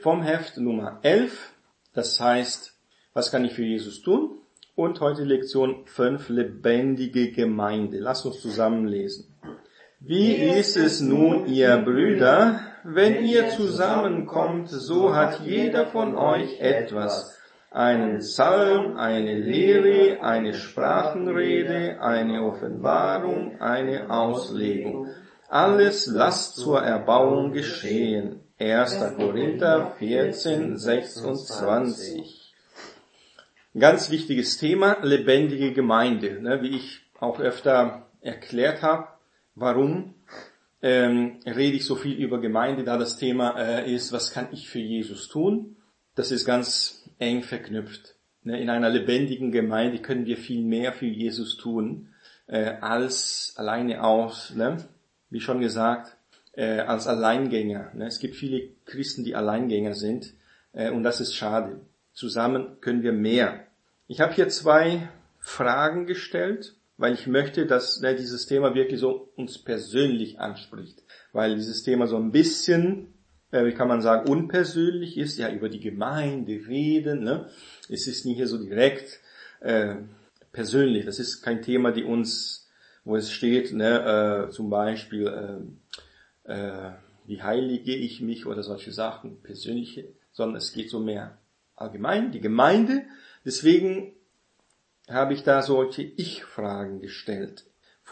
vom Heft Nummer 11. Das heißt, was kann ich für Jesus tun? Und heute Lektion 5, lebendige Gemeinde. Lass uns zusammen lesen. Wie ist es nun, ihr Brüder, wenn ihr zusammenkommt, so hat jeder von euch etwas. Einen Psalm, eine Lehre, eine Sprachenrede, eine Offenbarung, eine Auslegung. Alles lasst zur Erbauung geschehen. 1. Korinther 14, 26. Ganz wichtiges Thema, lebendige Gemeinde. Wie ich auch öfter erklärt habe, warum rede ich so viel über Gemeinde, da das Thema ist, was kann ich für Jesus tun? Das ist ganz eng verknüpft. In einer lebendigen Gemeinde können wir viel mehr für Jesus tun, als alleine aus, wie schon gesagt, als Alleingänger. Es gibt viele Christen, die Alleingänger sind, und das ist schade. Zusammen können wir mehr. Ich habe hier 2 Fragen gestellt, weil ich möchte, dass dieses Thema wirklich so uns persönlich anspricht. Weil dieses Thema so ein bisschen, wie kann man sagen, unpersönlich ist, ja, über die Gemeinde reden. Es ist nie hier so direkt persönlich. Das ist kein Thema, die uns, wo es steht, zum Beispiel, wie heilige ich mich oder solche Sachen, persönliche, sondern es geht so mehr allgemein, die Gemeinde. Deswegen habe ich da solche Ich-Fragen gestellt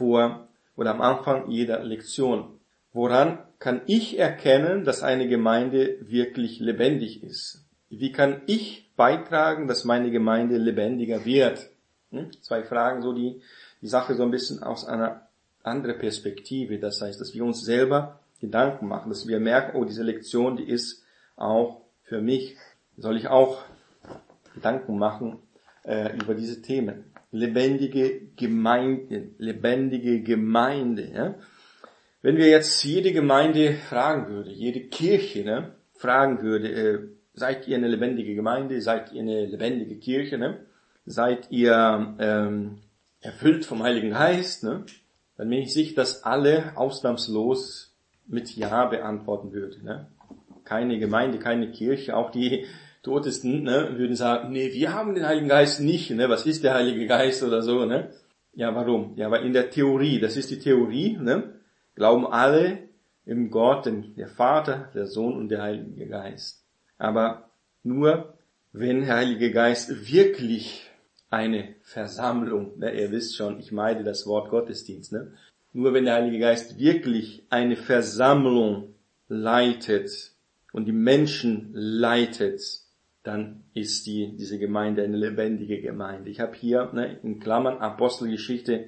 am Anfang jeder Lektion. Woran kann ich erkennen, dass eine Gemeinde wirklich lebendig ist? Wie kann ich beitragen, dass meine Gemeinde lebendiger wird? 2 Fragen, so die Sache so ein bisschen aus einer anderen Perspektive. Das heißt, dass wir uns selber Gedanken machen, dass wir merken, diese Lektion, die ist auch für mich. Soll ich auch Gedanken machen über diese Themen. Lebendige Gemeinde. Ja? Wenn wir jetzt jede Gemeinde fragen würde, jede Kirche fragen würde, seid ihr eine lebendige Gemeinde, seid ihr eine lebendige Kirche, seid ihr erfüllt vom Heiligen Geist, dann bin ich sicher, dass alle ausnahmslos mit Ja beantworten würden. Keine Gemeinde, keine Kirche, auch die Totesten würden sagen, nee, wir haben den Heiligen Geist nicht, was ist der Heilige Geist oder so, Ja, warum? Ja, weil in der Theorie, das ist die Theorie, glauben alle im Gott, der Vater, der Sohn und der Heilige Geist. Aber nur, wenn der Heilige Geist wirklich eine Versammlung, ihr wisst schon, ich meide das Wort Gottesdienst, nur wenn der Heilige Geist wirklich eine Versammlung leitet und die Menschen leitet, dann ist diese Gemeinde eine lebendige Gemeinde. Ich habe hier in Klammern Apostelgeschichte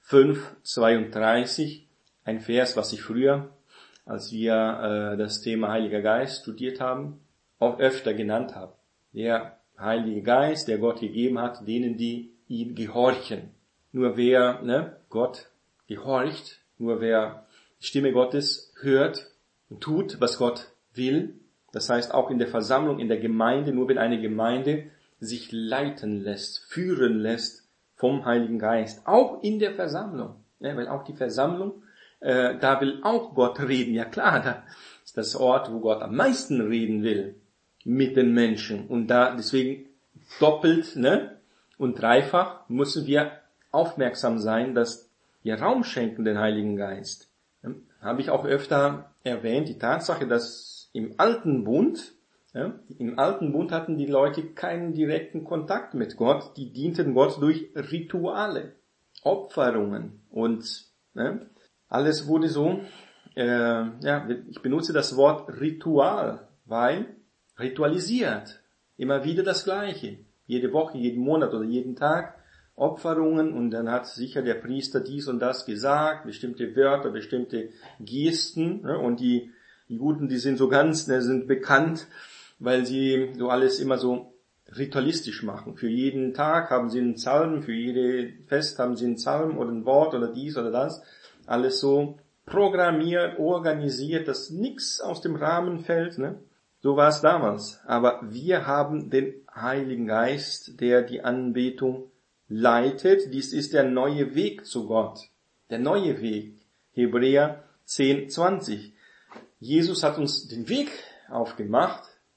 5,32 ein Vers, was ich früher, als wir das Thema Heiliger Geist studiert haben, auch öfter genannt habe. Der Heilige Geist, der Gott gegeben hat, denen, die ihm gehorchen. Nur wer Gott gehorcht, nur wer die Stimme Gottes hört und tut, was Gott will, das heißt auch in der Versammlung, in der Gemeinde, nur wenn eine Gemeinde sich leiten lässt, führen lässt vom Heiligen Geist, auch in der Versammlung, weil auch die Versammlung, da will auch Gott reden, ja klar, da ist das Ort, wo Gott am meisten reden will mit den Menschen und da deswegen doppelt und dreifach müssen wir aufmerksam sein, dass wir Raum schenken den Heiligen Geist. Habe ich auch öfter erwähnt, die Tatsache, dass im Alten Bund hatten die Leute keinen direkten Kontakt mit Gott, die dienten Gott durch Rituale, Opferungen und alles wurde so, ich benutze das Wort Ritual, weil ritualisiert, immer wieder das Gleiche, jede Woche, jeden Monat oder jeden Tag, Opferungen und dann hat sicher der Priester dies und das gesagt, bestimmte Wörter, bestimmte Gesten und die Guten, die sind so ganz, sind bekannt, weil sie so alles immer so ritualistisch machen. Für jeden Tag haben sie einen Psalm, für jede Fest haben sie einen Psalm oder ein Wort oder dies oder das. Alles so programmiert, organisiert, dass nichts aus dem Rahmen fällt. So war es damals. Aber wir haben den Heiligen Geist, der die Anbetung leitet. Dies ist der neue Weg zu Gott. Der neue Weg. Hebräer 10,20. Jesus hat uns den Weg aufgemacht,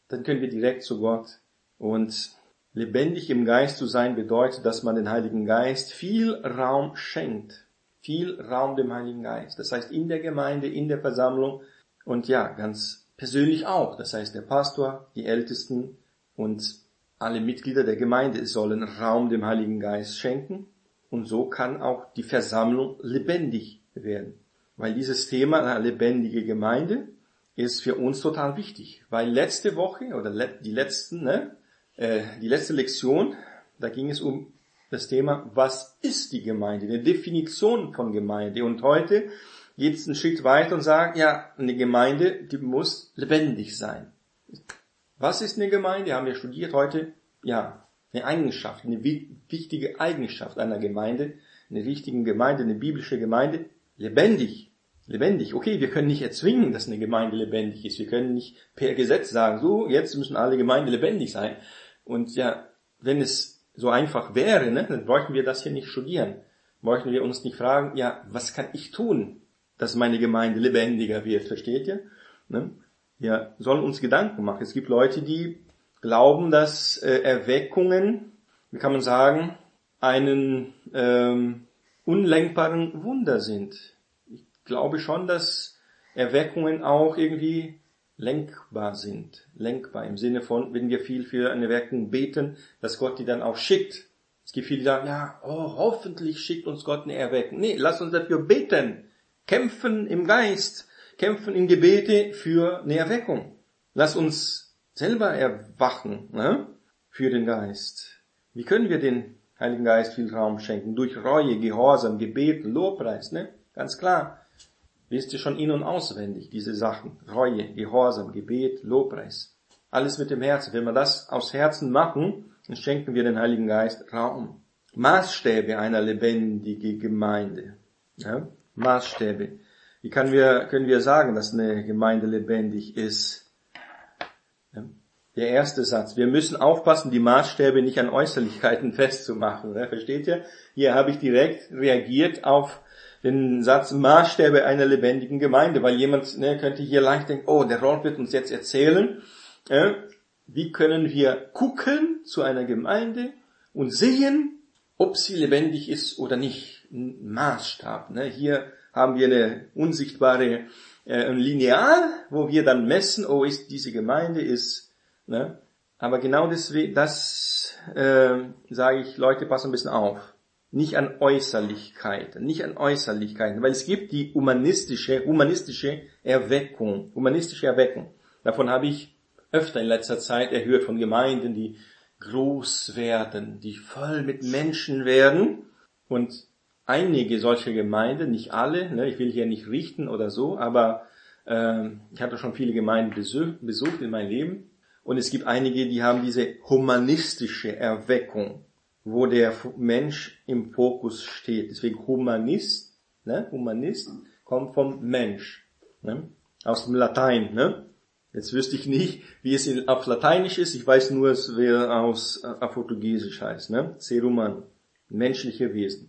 dann können wir direkt zu Gott. Und lebendig im Geist zu sein bedeutet, dass man den Heiligen Geist viel Raum schenkt. Viel Raum dem Heiligen Geist. Das heißt in der Gemeinde, in der Versammlung und ja, ganz persönlich auch. Das heißt der Pastor, die Ältesten und alle Mitglieder der Gemeinde sollen Raum dem Heiligen Geist schenken. Und so kann auch die Versammlung lebendig werden. Weil dieses Thema, eine lebendige Gemeinde, ist für uns total wichtig. Weil letzte Woche oder die letzte Lektion, da ging es um das Thema, was ist die Gemeinde? Eine Definition von Gemeinde. Und heute geht es einen Schritt weiter und sagt, ja, eine Gemeinde, die muss lebendig sein. Was ist eine Gemeinde? Haben wir studiert heute. Ja, eine Eigenschaft, eine wichtige Eigenschaft einer Gemeinde, eine richtige Gemeinde, eine biblische Gemeinde, lebendig. Lebendig. Okay, wir können nicht erzwingen, dass eine Gemeinde lebendig ist. Wir können nicht per Gesetz sagen, so, jetzt müssen alle Gemeinden lebendig sein. Und ja, wenn es so einfach wäre, dann bräuchten wir das hier nicht studieren. Bräuchten wir uns nicht fragen, ja, was kann ich tun, dass meine Gemeinde lebendiger wird, versteht ihr? Wir sollen uns Gedanken machen. Es gibt Leute, die glauben, dass Erweckungen, wie kann man sagen, einen unlenkbaren Wunder sind. Ich glaube schon, dass Erweckungen auch irgendwie lenkbar sind. Lenkbar im Sinne von, wenn wir viel für eine Erweckung beten, dass Gott die dann auch schickt. Es gibt viele, die sagen, ja, hoffentlich schickt uns Gott eine Erweckung. Nee, lass uns dafür beten. Kämpfen im Geist, kämpfen in Gebete für eine Erweckung. Lass uns selber erwachen für den Geist. Wie können wir den Heiligen Geist viel Raum schenken? Durch Reue, Gehorsam, Gebet, Lobpreis, ganz klar. Wisst ihr schon in- und auswendig, diese Sachen. Reue, Gehorsam, Gebet, Lobpreis. Alles mit dem Herzen. Wenn wir das aus Herzen machen, dann schenken wir den Heiligen Geist Raum. Maßstäbe einer lebendigen Gemeinde. Ja? Maßstäbe. Wie können wir sagen, dass eine Gemeinde lebendig ist? Ja? Der erste Satz. Wir müssen aufpassen, die Maßstäbe nicht an Äußerlichkeiten festzumachen. Ja? Versteht ihr? Hier habe ich direkt reagiert auf den Satz Maßstäbe einer lebendigen Gemeinde, weil jemand könnte hier leicht denken, oh, der Rolf wird uns jetzt erzählen, wie können wir gucken zu einer Gemeinde und sehen, ob sie lebendig ist oder nicht. Ein Maßstab. Hier haben wir eine unsichtbare ein Lineal, wo wir dann messen, oh, ist diese Gemeinde ist. Aber genau deswegen, das sage ich, Leute, passen ein bisschen auf. Nicht an Äußerlichkeiten, weil es gibt die humanistische Erweckung. Davon habe ich öfter in letzter Zeit erhört von Gemeinden, die groß werden, die voll mit Menschen werden. Und einige solche Gemeinden, nicht alle, ich will hier nicht richten oder so, aber ich hatte schon viele Gemeinden besucht in meinem Leben. Und es gibt einige, die haben diese humanistische Erweckung, wo der Mensch im Fokus steht. Deswegen Humanist kommt vom Mensch, aus dem Latein. Jetzt wüsste ich nicht, wie es auf Lateinisch ist. Ich weiß nur, es wäre auf Portugiesisch heißt, Ser humano, menschliche Wesen.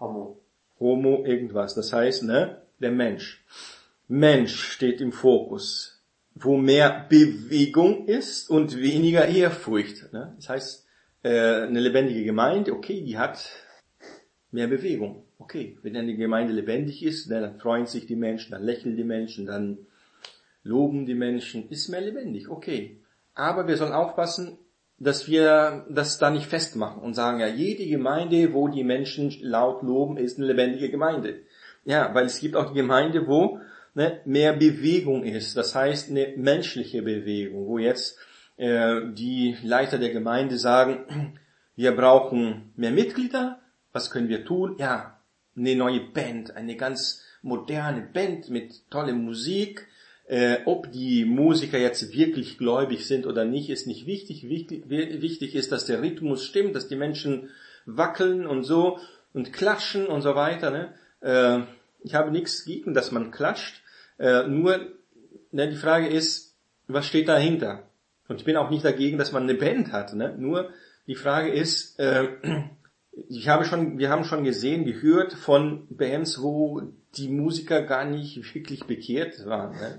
Homo irgendwas. Das heißt, der Mensch. Mensch steht im Fokus, wo mehr Bewegung ist und weniger Ehrfurcht. Das heißt, eine lebendige Gemeinde, okay, die hat mehr Bewegung. Okay, wenn eine Gemeinde lebendig ist, dann freuen sich die Menschen, dann lächeln die Menschen, dann loben die Menschen, ist mehr lebendig, okay. Aber wir sollen aufpassen, dass wir das da nicht festmachen und sagen, ja, jede Gemeinde, wo die Menschen laut loben, ist eine lebendige Gemeinde. Ja, weil es gibt auch die Gemeinde, wo mehr Bewegung ist. Das heißt, eine menschliche Bewegung, wo jetzt die Leiter der Gemeinde sagen, wir brauchen mehr Mitglieder, was können wir tun? Ja, eine neue Band, eine ganz moderne Band mit toller Musik. Ob die Musiker jetzt wirklich gläubig sind oder nicht, ist nicht wichtig. Wichtig ist, dass der Rhythmus stimmt, dass die Menschen wackeln und so und klatschen und so weiter. Ich habe nichts gegen, dass man klatscht. Nur die Frage ist, was steht dahinter? Und ich bin auch nicht dagegen, dass man eine Band hat. Nur die Frage ist, wir haben schon gesehen, gehört von Bands, wo die Musiker gar nicht wirklich bekehrt waren.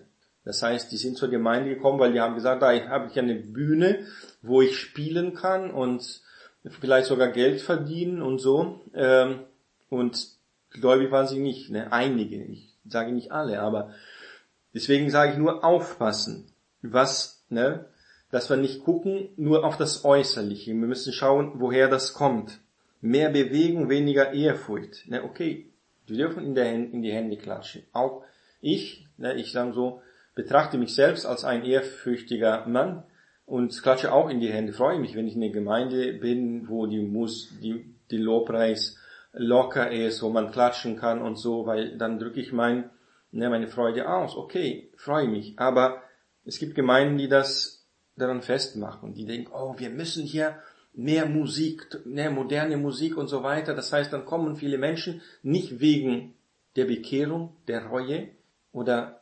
Das heißt, die sind zur Gemeinde gekommen, weil die haben gesagt, da habe ich eine Bühne, wo ich spielen kann und vielleicht sogar Geld verdienen und so. Und gläubig waren sie nicht, ne? Einige. Ich sage nicht alle, aber deswegen sage ich nur aufpassen, dass wir nicht gucken nur auf das Äußerliche. Wir müssen schauen, woher das kommt. Mehr Bewegung, weniger Ehrfurcht. Ne? Okay, wir dürfen in die Hände klatschen. Auch ich sage so, betrachte mich selbst als ein ehrfürchtiger Mann und klatsche auch in die Hände. Freue mich, wenn ich in der Gemeinde bin, wo die Lobpreis locker ist, wo man klatschen kann und so, weil dann drücke ich meine Freude aus. Okay, freue mich. Aber es gibt Gemeinden, die das daran festmachen. Die denken, oh, wir müssen hier mehr Musik, moderne Musik und so weiter. Das heißt, dann kommen viele Menschen nicht wegen der Bekehrung, der Reue oder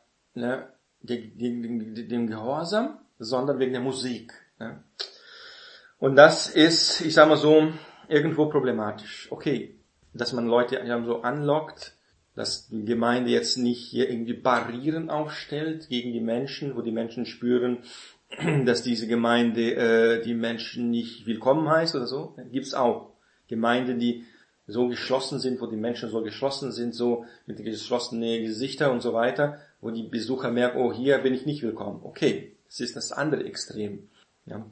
dem Gehorsam, sondern wegen der Musik. Ne? Und das ist, ich sage mal so, irgendwo problematisch. Okay, dass man Leute so anlockt, dass die Gemeinde jetzt nicht hier irgendwie Barrieren aufstellt gegen die Menschen, wo die Menschen spüren, dass diese Gemeinde die Menschen nicht willkommen heißt oder so. Gibt's auch Gemeinden, die so geschlossen sind, wo die Menschen so geschlossen sind, so mit geschlossenen Gesichtern und so weiter, wo die Besucher merken, oh, hier bin ich nicht willkommen. Okay, das ist das andere Extrem. Ja.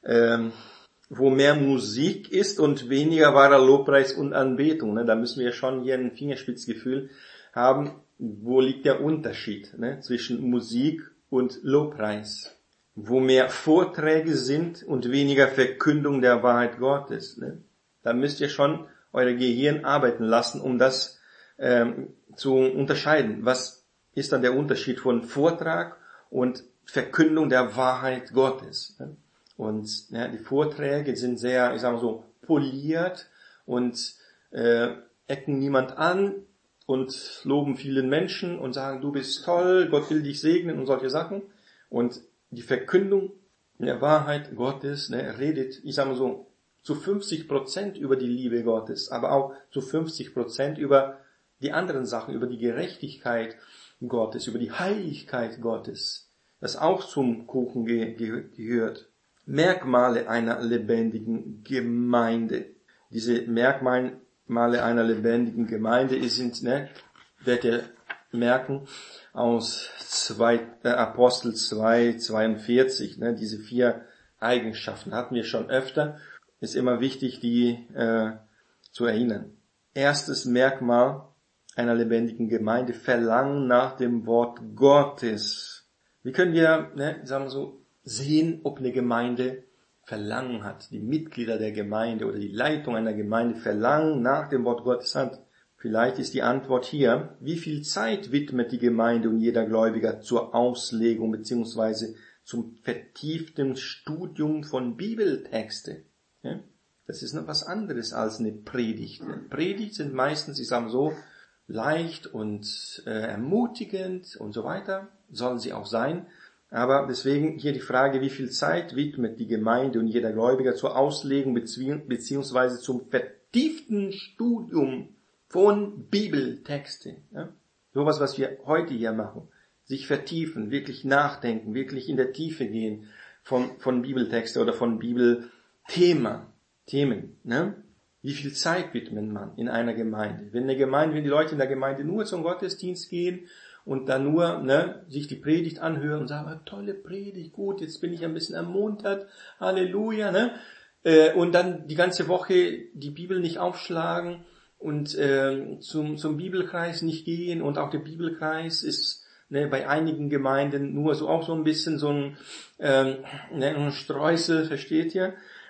Wo mehr Musik ist und weniger wahrer Lobpreis und Anbetung. Ne? Da müssen wir schon hier ein Fingerspitzgefühl haben, wo liegt der Unterschied zwischen Musik und Lobpreis. Wo mehr Vorträge sind und weniger Verkündung der Wahrheit Gottes. Ne? Da müsst ihr schon euer Gehirn arbeiten lassen, um das zu unterscheiden. Was ist dann der Unterschied von Vortrag und Verkündung der Wahrheit Gottes? Ne? Und die Vorträge sind sehr, ich sage mal so, poliert und ecken niemand an und loben vielen Menschen und sagen, du bist toll, Gott will dich segnen und solche Sachen. Und die Verkündung der Wahrheit Gottes redet, ich sage mal so, zu 50% über die Liebe Gottes, aber auch zu 50% über die anderen Sachen, über die Gerechtigkeit Gottes, über die Heiligkeit Gottes, das auch zum Kuchen gehört. Merkmale einer lebendigen Gemeinde. Diese Merkmale einer lebendigen Gemeinde sind, werdet ihr merken, aus Apostel 2, 42, diese 4 Eigenschaften hatten wir schon öfter. Ist immer wichtig, die zu erinnern. Erstes Merkmal einer lebendigen Gemeinde, Verlangen nach dem Wort Gottes. Wie können wir, sagen wir so, sehen, ob eine Gemeinde Verlangen hat, die Mitglieder der Gemeinde oder die Leitung einer Gemeinde Verlangen nach dem Wort Gottes hat? Vielleicht ist die Antwort hier, wie viel Zeit widmet die Gemeinde und jeder Gläubiger zur Auslegung bzw. zum vertieften Studium von Bibeltexte? Ja? Das ist noch was anderes als eine Predigt. Predigt sind meistens, ich sage so, leicht und ermutigend und so weiter, sollen sie auch sein. Aber deswegen hier die Frage, wie viel Zeit widmet die Gemeinde und jeder Gläubiger zur Auslegung beziehungsweise zum vertieften Studium von Bibeltexte. Ja? Sowas, was wir heute hier machen. Sich vertiefen, wirklich nachdenken, wirklich in der Tiefe gehen von Bibeltexte oder von Bibelthemen. Ne? Wie viel Zeit widmet man in einer Gemeinde? Wenn die Leute in der Gemeinde nur zum Gottesdienst gehen und dann nur sich die Predigt anhören und sagen, tolle Predigt, gut, jetzt bin ich ein bisschen ermuntert, Halleluja, und dann die ganze Woche die Bibel nicht aufschlagen und zum Bibelkreis nicht gehen, und auch der Bibelkreis ist bei einigen Gemeinden nur so auch so ein bisschen so ein Streusel, versteht ihr?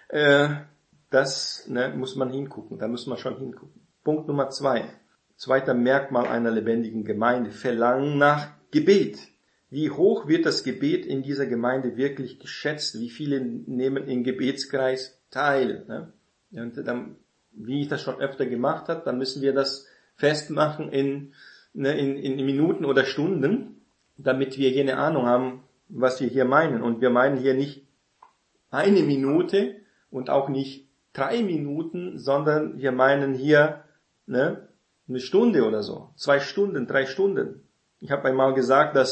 Das muss man hingucken, da muss man schon hingucken. Punkt Nummer 2. Zweiter Merkmal einer lebendigen Gemeinde, Verlangen nach Gebet. Wie hoch wird das Gebet in dieser Gemeinde wirklich geschätzt? Wie viele nehmen im Gebetskreis teil? Ne? Und dann, wie ich das schon öfter gemacht habe, dann müssen wir das festmachen in Minuten oder Stunden, damit wir hier eine Ahnung haben, was wir hier meinen. Und wir meinen hier nicht 1 Minute und auch nicht 3 Minuten, sondern wir meinen hier 1 Stunde oder so, 2 Stunden, 3 Stunden. Ich habe einmal gesagt, dass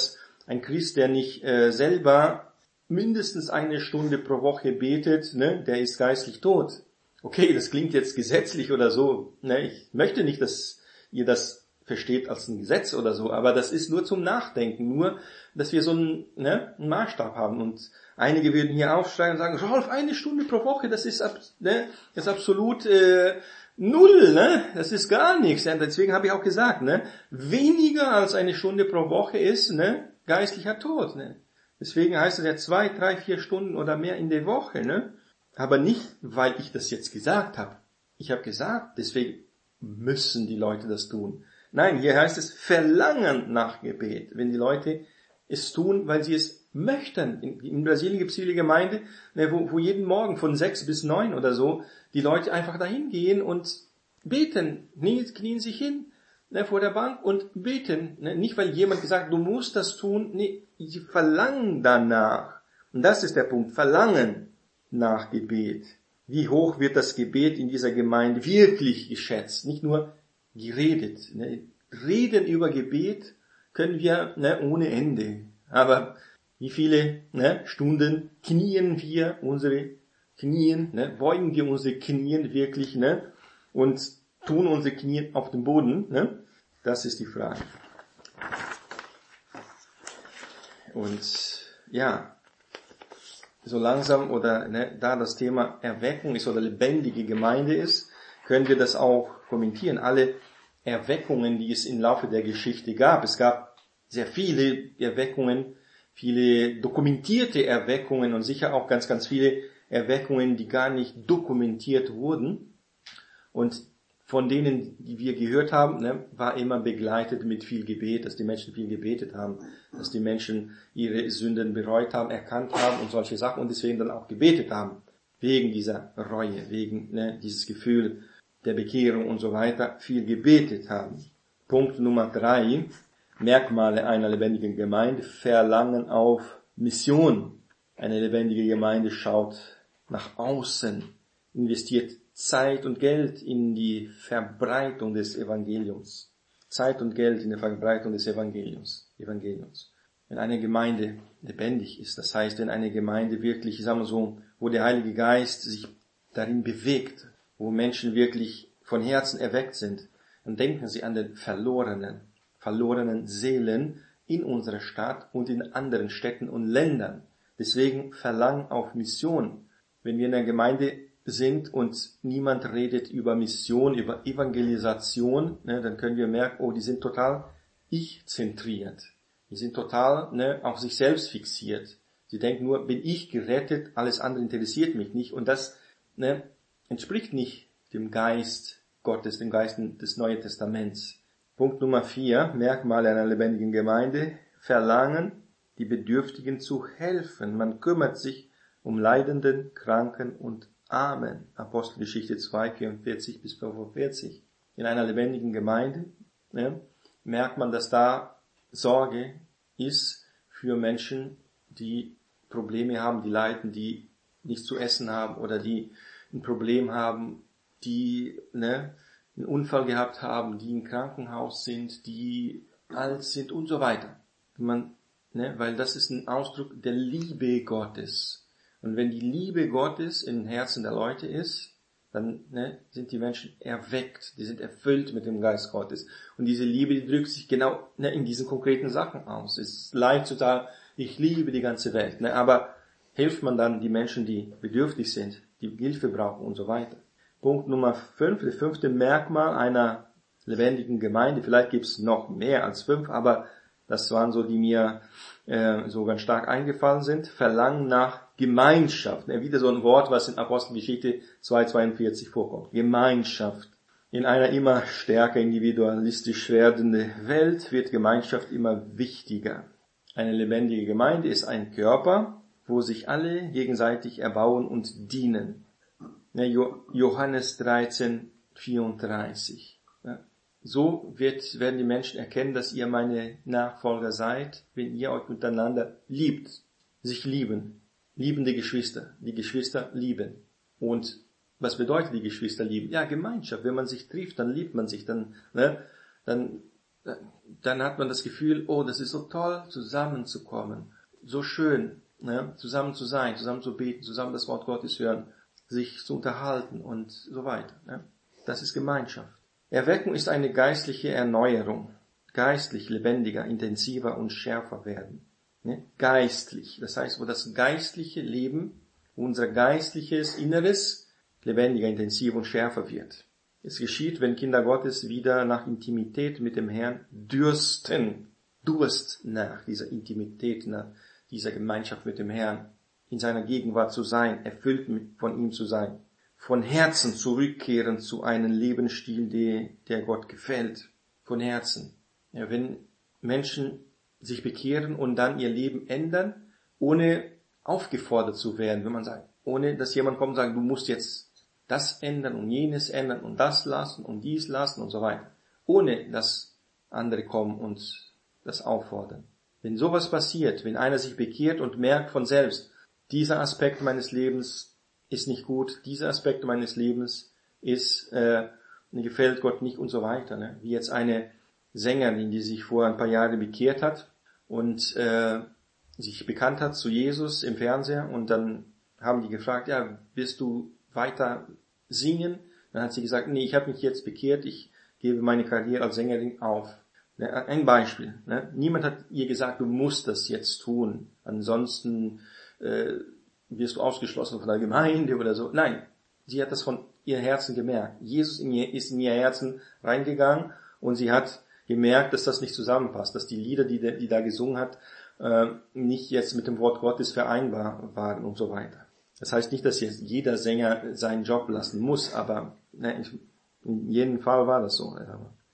ein Christ, der nicht selber mindestens 1 Stunde pro Woche betet, ne, der ist geistlich tot. Okay, das klingt jetzt gesetzlich oder so. Ne, ich möchte nicht, dass ihr das versteht als ein Gesetz oder so, aber das ist nur zum Nachdenken, nur, dass wir so einen Maßstab haben. Und einige würden hier aufschreien und sagen, Rolf, 1 Stunde pro Woche, das ist absolut null, ne? Das ist gar nichts. Ja, deswegen habe ich auch gesagt, ne, weniger als 1 Stunde pro Woche ist, ne, geistlicher Tod, ne? Deswegen heißt es ja 2, 3, 4 Stunden oder mehr in der Woche, ne? Aber nicht, weil ich das jetzt gesagt habe. Ich habe gesagt, deswegen müssen die Leute das tun. Nein, hier heißt es verlangen nach Gebet. Wenn die Leute es tun, weil sie es möchten. In Brasilien gibt es viele Gemeinden, wo jeden Morgen von 6 bis 9 oder so die Leute einfach dahin gehen und beten, knien sich hin vor der Bank und beten. Nicht, weil jemand gesagt hat, du musst das tun. Nee, sie verlangen danach. Und das ist der Punkt, verlangen nach Gebet. Wie hoch wird das Gebet in dieser Gemeinde wirklich geschätzt? Nicht nur geredet. Reden über Gebet können wir ohne Ende. Aber wie viele Stunden knien wir unsere Knien, beugen wir unsere Knien wirklich und tun unsere Knie auf dem Boden? Das ist die Frage. Und ja, so langsam oder da das Thema Erweckung ist oder lebendige Gemeinde ist, können wir das auch kommentieren. Alle Erweckungen, die es im Laufe der Geschichte gab. Es gab sehr viele Erweckungen, viele dokumentierte Erweckungen und sicher auch ganz, ganz viele Erweckungen, die gar nicht dokumentiert wurden. Und von denen, die wir gehört haben, war immer begleitet mit viel Gebet, dass die Menschen viel gebetet haben, dass die Menschen ihre Sünden bereut haben, erkannt haben und solche Sachen und deswegen dann auch gebetet haben. Wegen dieser Reue, wegen dieses Gefühl der Bekehrung und so weiter, viel gebetet haben. Punkt Nummer 3, Merkmale einer lebendigen Gemeinde, Verlangen auf Mission. Eine lebendige Gemeinde schaut nach außen, investiert Zeit und Geld in die Verbreitung des Evangeliums. Zeit und Geld in der Verbreitung des Evangeliums. Wenn eine Gemeinde lebendig ist, das heißt, wenn eine Gemeinde wirklich, sagen wir so, wo der Heilige Geist sich darin bewegt, wo Menschen wirklich von Herzen erweckt sind, dann denken sie an den verlorenen Seelen in unserer Stadt und in anderen Städten und Ländern. Deswegen Verlangen auf Mission. Wenn wir in der Gemeinde sind und niemand redet über Mission, über Evangelisation, dann können wir merken, oh, die sind total ich-zentriert. Die sind total auf sich selbst fixiert. Sie denken nur, bin ich gerettet, alles andere interessiert mich nicht. Und das entspricht nicht dem Geist Gottes, dem Geist des Neuen Testaments. Punkt Nummer 4, Merkmale einer lebendigen Gemeinde, Verlangen, die Bedürftigen zu helfen. Man kümmert sich um Leidenden, Kranken und Armen. Apostelgeschichte 2, 44 bis 45. In einer lebendigen Gemeinde merkt man, dass da Sorge ist für Menschen, die Probleme haben, die leiden, die nichts zu essen haben oder die ein Problem haben, die einen Unfall gehabt haben, die im Krankenhaus sind, die alt sind und so weiter. Weil das ist ein Ausdruck der Liebe Gottes. Und wenn die Liebe Gottes im Herzen der Leute ist, dann sind die Menschen erweckt, die sind erfüllt mit dem Geist Gottes. Und diese Liebe, die drückt sich genau in diesen konkreten Sachen aus. Es ist leicht zu sagen, ich liebe die ganze Welt. Aber hilft man dann die Menschen, die bedürftig sind, die Hilfe brauchen und so weiter. Punkt Nummer 5, das 5. Merkmal einer lebendigen Gemeinde. Vielleicht gibt es noch mehr als 5, aber das waren so, die mir so ganz stark eingefallen sind. Verlangen nach Gemeinschaft. Wieder so ein Wort, was in Apostelgeschichte 2,42 vorkommt. Gemeinschaft. In einer immer stärker individualistisch werdenden Welt wird Gemeinschaft immer wichtiger. Eine lebendige Gemeinde ist ein Körper, wo sich alle gegenseitig erbauen und dienen. Johannes 13, 34. So werden die Menschen erkennen, dass ihr meine Nachfolger seid, wenn ihr euch untereinander liebt, sich lieben. Liebende Geschwister, die Geschwister lieben. Und was bedeutet die Geschwister lieben? Ja, Gemeinschaft. Wenn man sich trifft, dann liebt man sich, dann dann hat man das Gefühl, oh, das ist so toll, zusammenzukommen, so schön, ne? Zusammen zu sein, zusammen zu beten, zusammen das Wort Gottes hören, sich zu unterhalten und so weiter. Ne? Das ist Gemeinschaft. Erweckung ist eine geistliche Erneuerung, geistlich lebendiger, intensiver und schärfer werden. Ne? Geistlich, das heißt, wo das geistliche Leben, wo unser geistliches Inneres lebendiger, intensiver und schärfer wird. Es geschieht, wenn Kinder Gottes wieder nach Intimität mit dem Herrn dürsten. Durst nach dieser Intimität, nach dieser Gemeinschaft mit dem Herrn, in seiner Gegenwart zu sein, erfüllt von ihm zu sein. Von Herzen zurückkehren zu einem Lebensstil, der Gott gefällt. Von Herzen. Ja, wenn Menschen sich bekehren und dann ihr Leben ändern, ohne aufgefordert zu werden, wenn man sagt, ohne dass jemand kommt und sagt, du musst jetzt das ändern und jenes ändern und das lassen und dies lassen und so weiter. Ohne dass andere kommen und das auffordern. Wenn sowas passiert, wenn einer sich bekehrt und merkt von selbst, dieser Aspekt meines Lebens ist nicht gut, dieser Aspekt meines Lebens gefällt Gott nicht und so weiter. Ne? Wie jetzt eine Sängerin, die sich vor ein paar Jahren bekehrt hat und sich bekannt hat zu Jesus im Fernseher und dann haben die gefragt, ja, wirst du weiter singen? Dann hat sie gesagt, nee, ich habe mich jetzt bekehrt, ich gebe meine Karriere als Sängerin auf. Ein Beispiel. Ne? Niemand hat ihr gesagt, du musst das jetzt tun, ansonsten wirst du ausgeschlossen von der Gemeinde oder so. Nein, sie hat das von ihr Herzen gemerkt. Jesus ist in ihr Herzen reingegangen und sie hat gemerkt, dass das nicht zusammenpasst, dass die Lieder, die da gesungen hat, nicht jetzt mit dem Wort Gottes vereinbar waren und so weiter. Das heißt nicht, dass jetzt jeder Sänger seinen Job lassen muss, aber in jedem Fall war das so.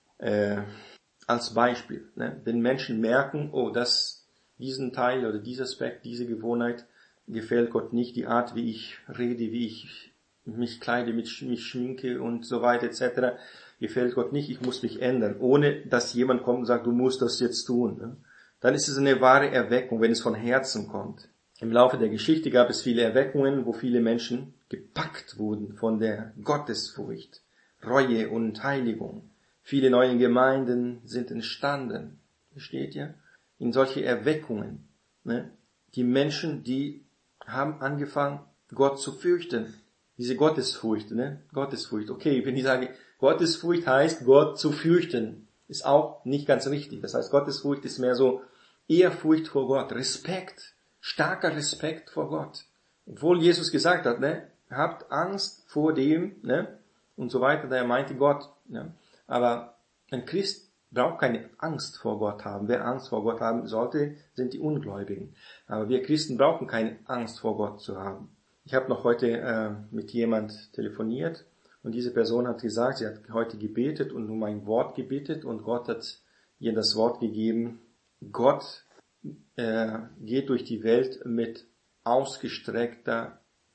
Als Beispiel, ne? Wenn Menschen merken, oh, diesen Teil oder dieser Aspekt, diese Gewohnheit gefällt Gott nicht, die Art, wie ich rede, wie ich mich kleide, mich schminke und so weiter etc., gefällt Gott nicht, ich muss mich ändern, ohne dass jemand kommt und sagt, du musst das jetzt tun. Ne? Dann ist es eine wahre Erweckung, wenn es von Herzen kommt. Im Laufe der Geschichte gab es viele Erweckungen, wo viele Menschen gepackt wurden von der Gottesfurcht, Reue und Heiligung. Viele neue Gemeinden sind entstanden. Versteht ihr? In solche Erweckungen. Ne? Die Menschen, die haben angefangen, Gott zu fürchten. Diese Gottesfurcht, ne? Gottesfurcht. Okay, wenn ich sage, Gottesfurcht heißt, Gott zu fürchten, ist auch nicht ganz richtig. Das heißt, Gottesfurcht ist mehr so Ehrfurcht vor Gott, Respekt, starker Respekt vor Gott. Obwohl Jesus gesagt hat, ne? Habt Angst vor dem, ne? Und so weiter, da er meinte Gott, ne? Aber ein Christ braucht keine Angst vor Gott haben. Wer Angst vor Gott haben sollte, sind die Ungläubigen. Aber wir Christen brauchen keine Angst vor Gott zu haben. Ich habe noch heute mit jemand telefoniert und diese Person hat gesagt, sie hat heute gebetet und um ein Wort gebetet und Gott hat ihr das Wort gegeben. Gott geht durch die Welt mit ausgestrecktem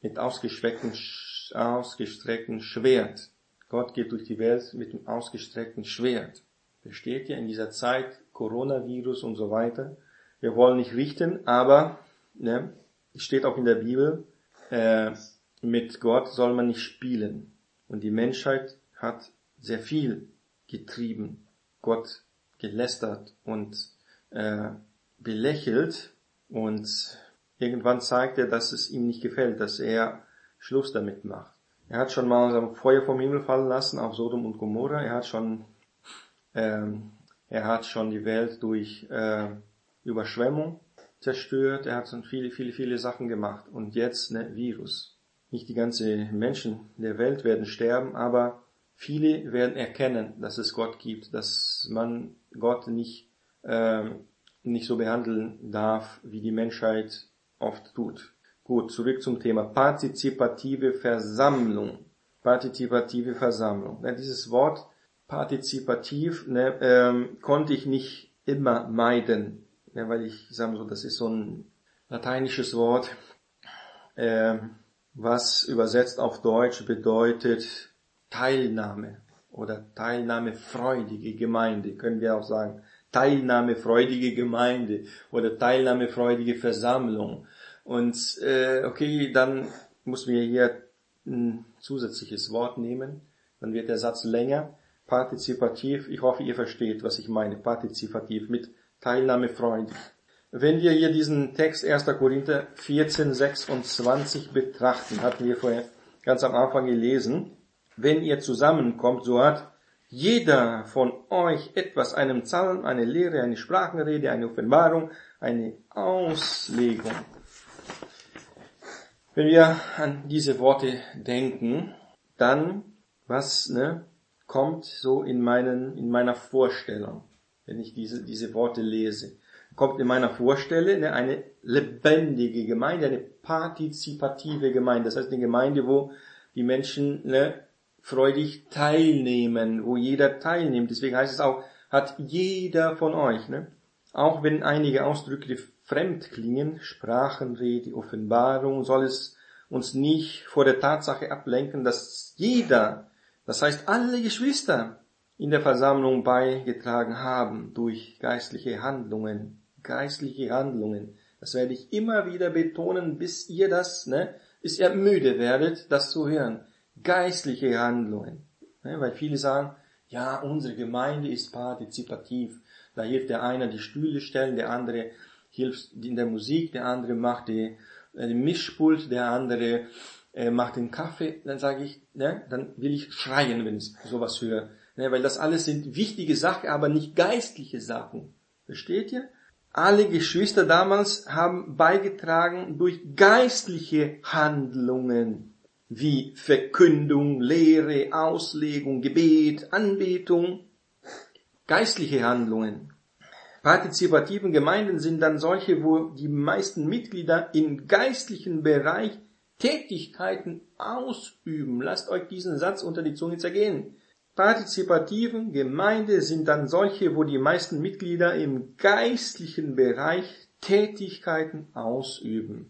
Schwert. Gott geht durch die Welt mit dem ausgestreckten Schwert. Versteht ihr? In dieser Zeit, Coronavirus und so weiter. Wir wollen nicht richten, aber ne, es steht auch in der Bibel, mit Gott soll man nicht spielen. Und die Menschheit hat sehr viel getrieben, Gott gelästert und belächelt. Und irgendwann zeigt er, dass es ihm nicht gefällt, dass er Schluss damit macht. Er hat schon mal ein Feuer vom Himmel fallen lassen auf Sodom und Gomorra. Er hat schon die Welt durch Überschwemmung zerstört. Er hat schon viele Sachen gemacht. Und jetzt, ne, Virus. Nicht die ganzen Menschen der Welt werden sterben, aber viele werden erkennen, dass es Gott gibt, dass man Gott nicht so behandeln darf, wie die Menschheit oft tut. Gut, zurück zum Thema partizipative Versammlung. Partizipative Versammlung. Ja, dieses Wort partizipativ konnte ich nicht immer meiden, ja, weil ich sage so, das ist so ein lateinisches Wort, was übersetzt auf Deutsch bedeutet Teilnahme oder teilnahmefreudige Gemeinde, können wir auch sagen. Teilnahmefreudige Gemeinde oder teilnahmefreudige Versammlung. Und okay, dann muss wir hier ein zusätzliches Wort nehmen, dann wird der Satz länger. Partizipativ, ich hoffe, ihr versteht, was ich meine. Partizipativ, mit teilnahmefreudig. Wenn wir hier diesen Text 1. Korinther 14, 26 betrachten, hatten wir vorher ganz am Anfang gelesen, wenn ihr zusammenkommt, so hat jeder von euch etwas, einen Psalm, eine Lehre, eine Sprachenrede, eine Offenbarung, eine Auslegung. Wenn wir an diese Worte denken, dann, kommt so in meiner Vorstellung, wenn ich diese Worte lese, kommt in meiner Vorstellung eine lebendige Gemeinde, eine partizipative Gemeinde. Das heißt eine Gemeinde, wo die Menschen freudig teilnehmen, wo jeder teilnimmt. Deswegen heißt es auch, hat jeder von euch. Auch wenn einige Ausdrücke fremd klingen, Sprachenrede, Offenbarung, soll es uns nicht vor der Tatsache ablenken, dass jeder, das heißt alle Geschwister, in der Versammlung beigetragen haben durch geistliche Handlungen. Geistliche Handlungen. Das werde ich immer wieder betonen, bis ihr bis ihr müde werdet, das zu hören. Geistliche Handlungen. Weil viele sagen, ja, unsere Gemeinde ist partizipativ. Da hilft der eine die Stühle stellen, der andere hilft in der Musik, der andere macht den Mischpult, der andere macht den Kaffee. Dann sage ich, dann will ich schreien, wenn ich sowas höre. Weil das alles sind wichtige Sachen, aber nicht geistliche Sachen. Versteht ihr? Alle Geschwister damals haben beigetragen durch geistliche Handlungen, wie Verkündung, Lehre, Auslegung, Gebet, Anbetung. Geistliche Handlungen. Partizipativen Gemeinden sind dann solche, wo die meisten Mitglieder im geistlichen Bereich Tätigkeiten ausüben. Lasst euch diesen Satz unter die Zunge zergehen. Partizipativen Gemeinde sind dann solche, wo die meisten Mitglieder im geistlichen Bereich Tätigkeiten ausüben.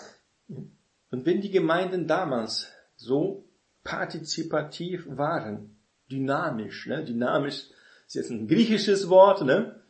Und wenn die Gemeinden damals so partizipativ waren, dynamisch, dynamisch ist jetzt ein griechisches Wort,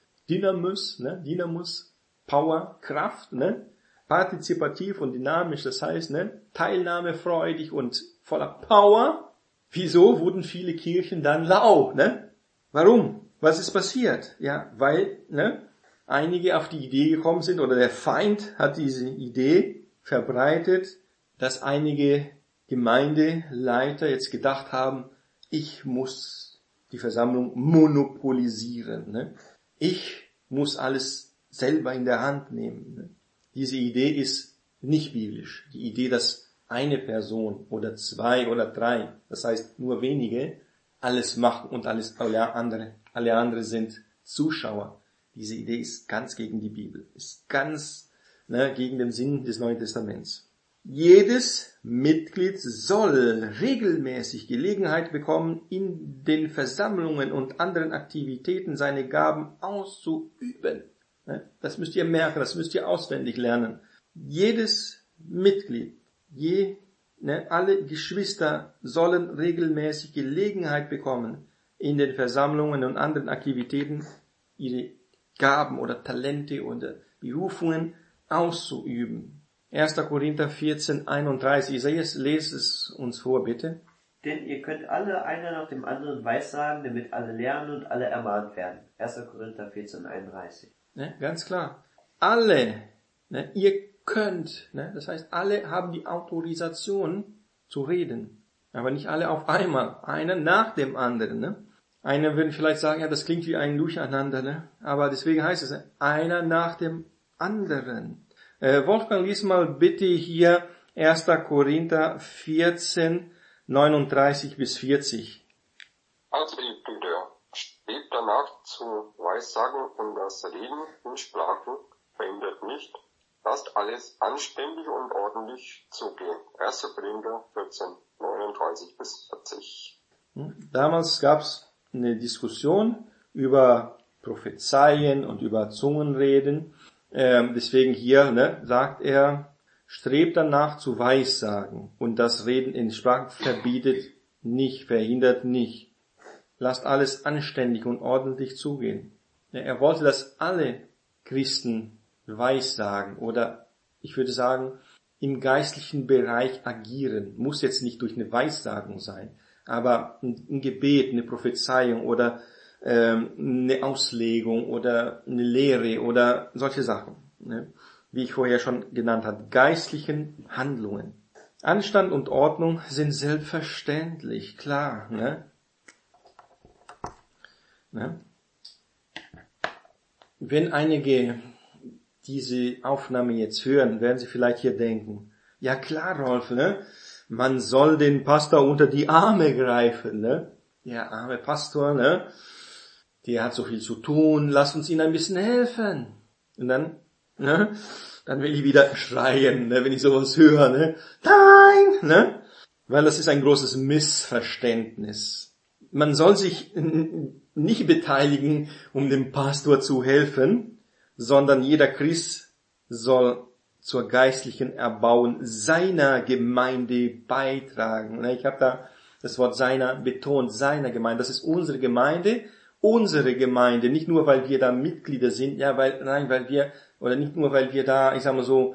Dynamos, Power, Kraft, partizipativ und dynamisch, das heißt, teilnahmefreudig und voller Power. Wieso wurden viele Kirchen dann lau, Warum? Was ist passiert? Ja, weil, einige auf die Idee gekommen sind, oder der Feind hat diese Idee verbreitet, dass einige Gemeindeleiter jetzt gedacht haben, ich muss die Versammlung monopolisieren, Ich muss alles selber in der Hand nehmen, Diese Idee ist nicht biblisch. Die Idee, dass eine Person oder zwei oder drei, das heißt nur wenige, alles machen und alle andere sind Zuschauer. Diese Idee ist ganz gegen die Bibel, ist ganz gegen den Sinn des Neuen Testaments. Jedes Mitglied soll regelmäßig Gelegenheit bekommen, in den Versammlungen und anderen Aktivitäten seine Gaben auszuüben. Das müsst ihr merken, das müsst ihr auswendig lernen. Jedes Mitglied, alle Geschwister sollen regelmäßig Gelegenheit bekommen, in den Versammlungen und anderen Aktivitäten ihre Gaben oder Talente oder Berufungen auszuüben. 1. Korinther 14, 31. Isaias, lest es uns vor, bitte. Denn ihr könnt alle einer nach dem anderen weissagen, damit alle lernen und alle ermahnt werden. 1. Korinther 14, 31. Ganz klar. Alle, ihr könnt, das heißt, alle haben die Autorisation zu reden. Aber nicht alle auf einmal. Einer nach dem anderen, Einer würde vielleicht sagen, ja, das klingt wie ein Durcheinander, Aber deswegen heißt es, einer nach dem anderen. Wolfgang, lies mal bitte hier 1. Korinther 14, 39 bis 40. Also, ihr Brüder, strebt danach zu Weissagen und das Reden in Sprachen verhindert nicht. Lasst alles anständig und ordentlich zugehen. 1. Korinther 14, 39 bis 40. Damals gab's eine Diskussion über Prophezeien und über Zungenreden. Deswegen hier sagt er, strebt danach zu Weissagen und das Reden in Sprachen verbietet nicht, verhindert nicht. Lasst alles anständig und ordentlich zugehen. Er wollte, dass alle Christen Weissagen oder ich würde sagen im geistlichen Bereich agieren. Muss jetzt nicht durch eine Weissagung sein, Aber ein Gebet, eine Prophezeiung oder eine Auslegung oder eine Lehre oder solche Sachen, ne? Wie ich vorher schon genannt habe, geistlichen Handlungen. Anstand und Ordnung sind selbstverständlich, klar, ne? Ne? Wenn einige diese Aufnahme jetzt hören, werden sie vielleicht hier denken, ja klar, Rolf, ne? Man soll den Pastor unter die Arme greifen, ne? Der arme Pastor, ne? Der hat so viel zu tun, lass uns ihm ein bisschen helfen. Und dann, ne? Dann will ich wieder schreien, ne? Wenn ich sowas höre, ne? Nein, ne? Weil das ist ein großes Missverständnis. Man soll sich nicht beteiligen, um dem Pastor zu helfen, sondern jeder Christ soll zur geistlichen Erbauung seiner Gemeinde beitragen. Ich habe da das Wort seiner betont, seiner Gemeinde. Das ist unsere Gemeinde, nicht nur, weil wir da Mitglieder sind, ja, weil wir, oder nicht nur, weil wir da, ich sag mal so,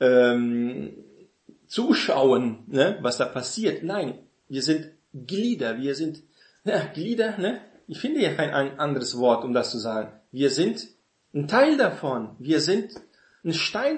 zuschauen, ne, was da passiert. Nein, wir sind Glieder, Glieder, ne? Ich finde ja kein anderes Wort, um das zu sagen. Wir sind ein Teil davon. Wir sind ein Stein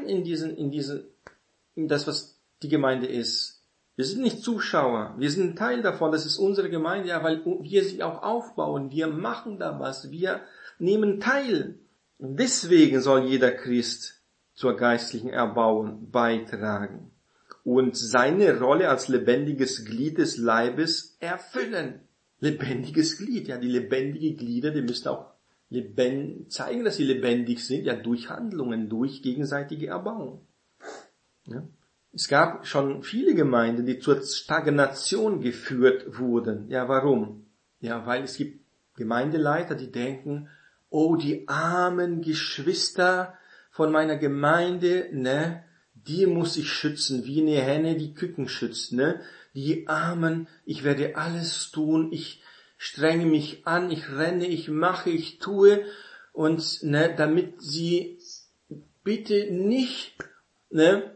in das, was die Gemeinde ist. Wir sind nicht Zuschauer. Wir sind ein Teil davon. Das ist unsere Gemeinde, ja, weil wir sie auch aufbauen. Wir machen da was. Wir nehmen teil. Und deswegen soll jeder Christ zur geistlichen Erbauung beitragen und seine Rolle als lebendiges Glied des Leibes erfüllen. Lebendiges Glied, ja, die lebendigen Glieder, die müssen auch zeigen, dass sie lebendig sind, ja, durch Handlungen, durch gegenseitige Erbauung. Ja. Es gab schon viele Gemeinden, die zur Stagnation geführt wurden. Ja, warum? Ja, weil es gibt Gemeindeleiter, die denken, oh, die armen Geschwister von meiner Gemeinde, ne, die muss ich schützen, wie eine Henne die Küken schützt, ne? Die Armen, ich werde alles tun, ich strenge mich an, ich renne, ich mache, ich tue, und ne, damit sie bitte nicht, ne,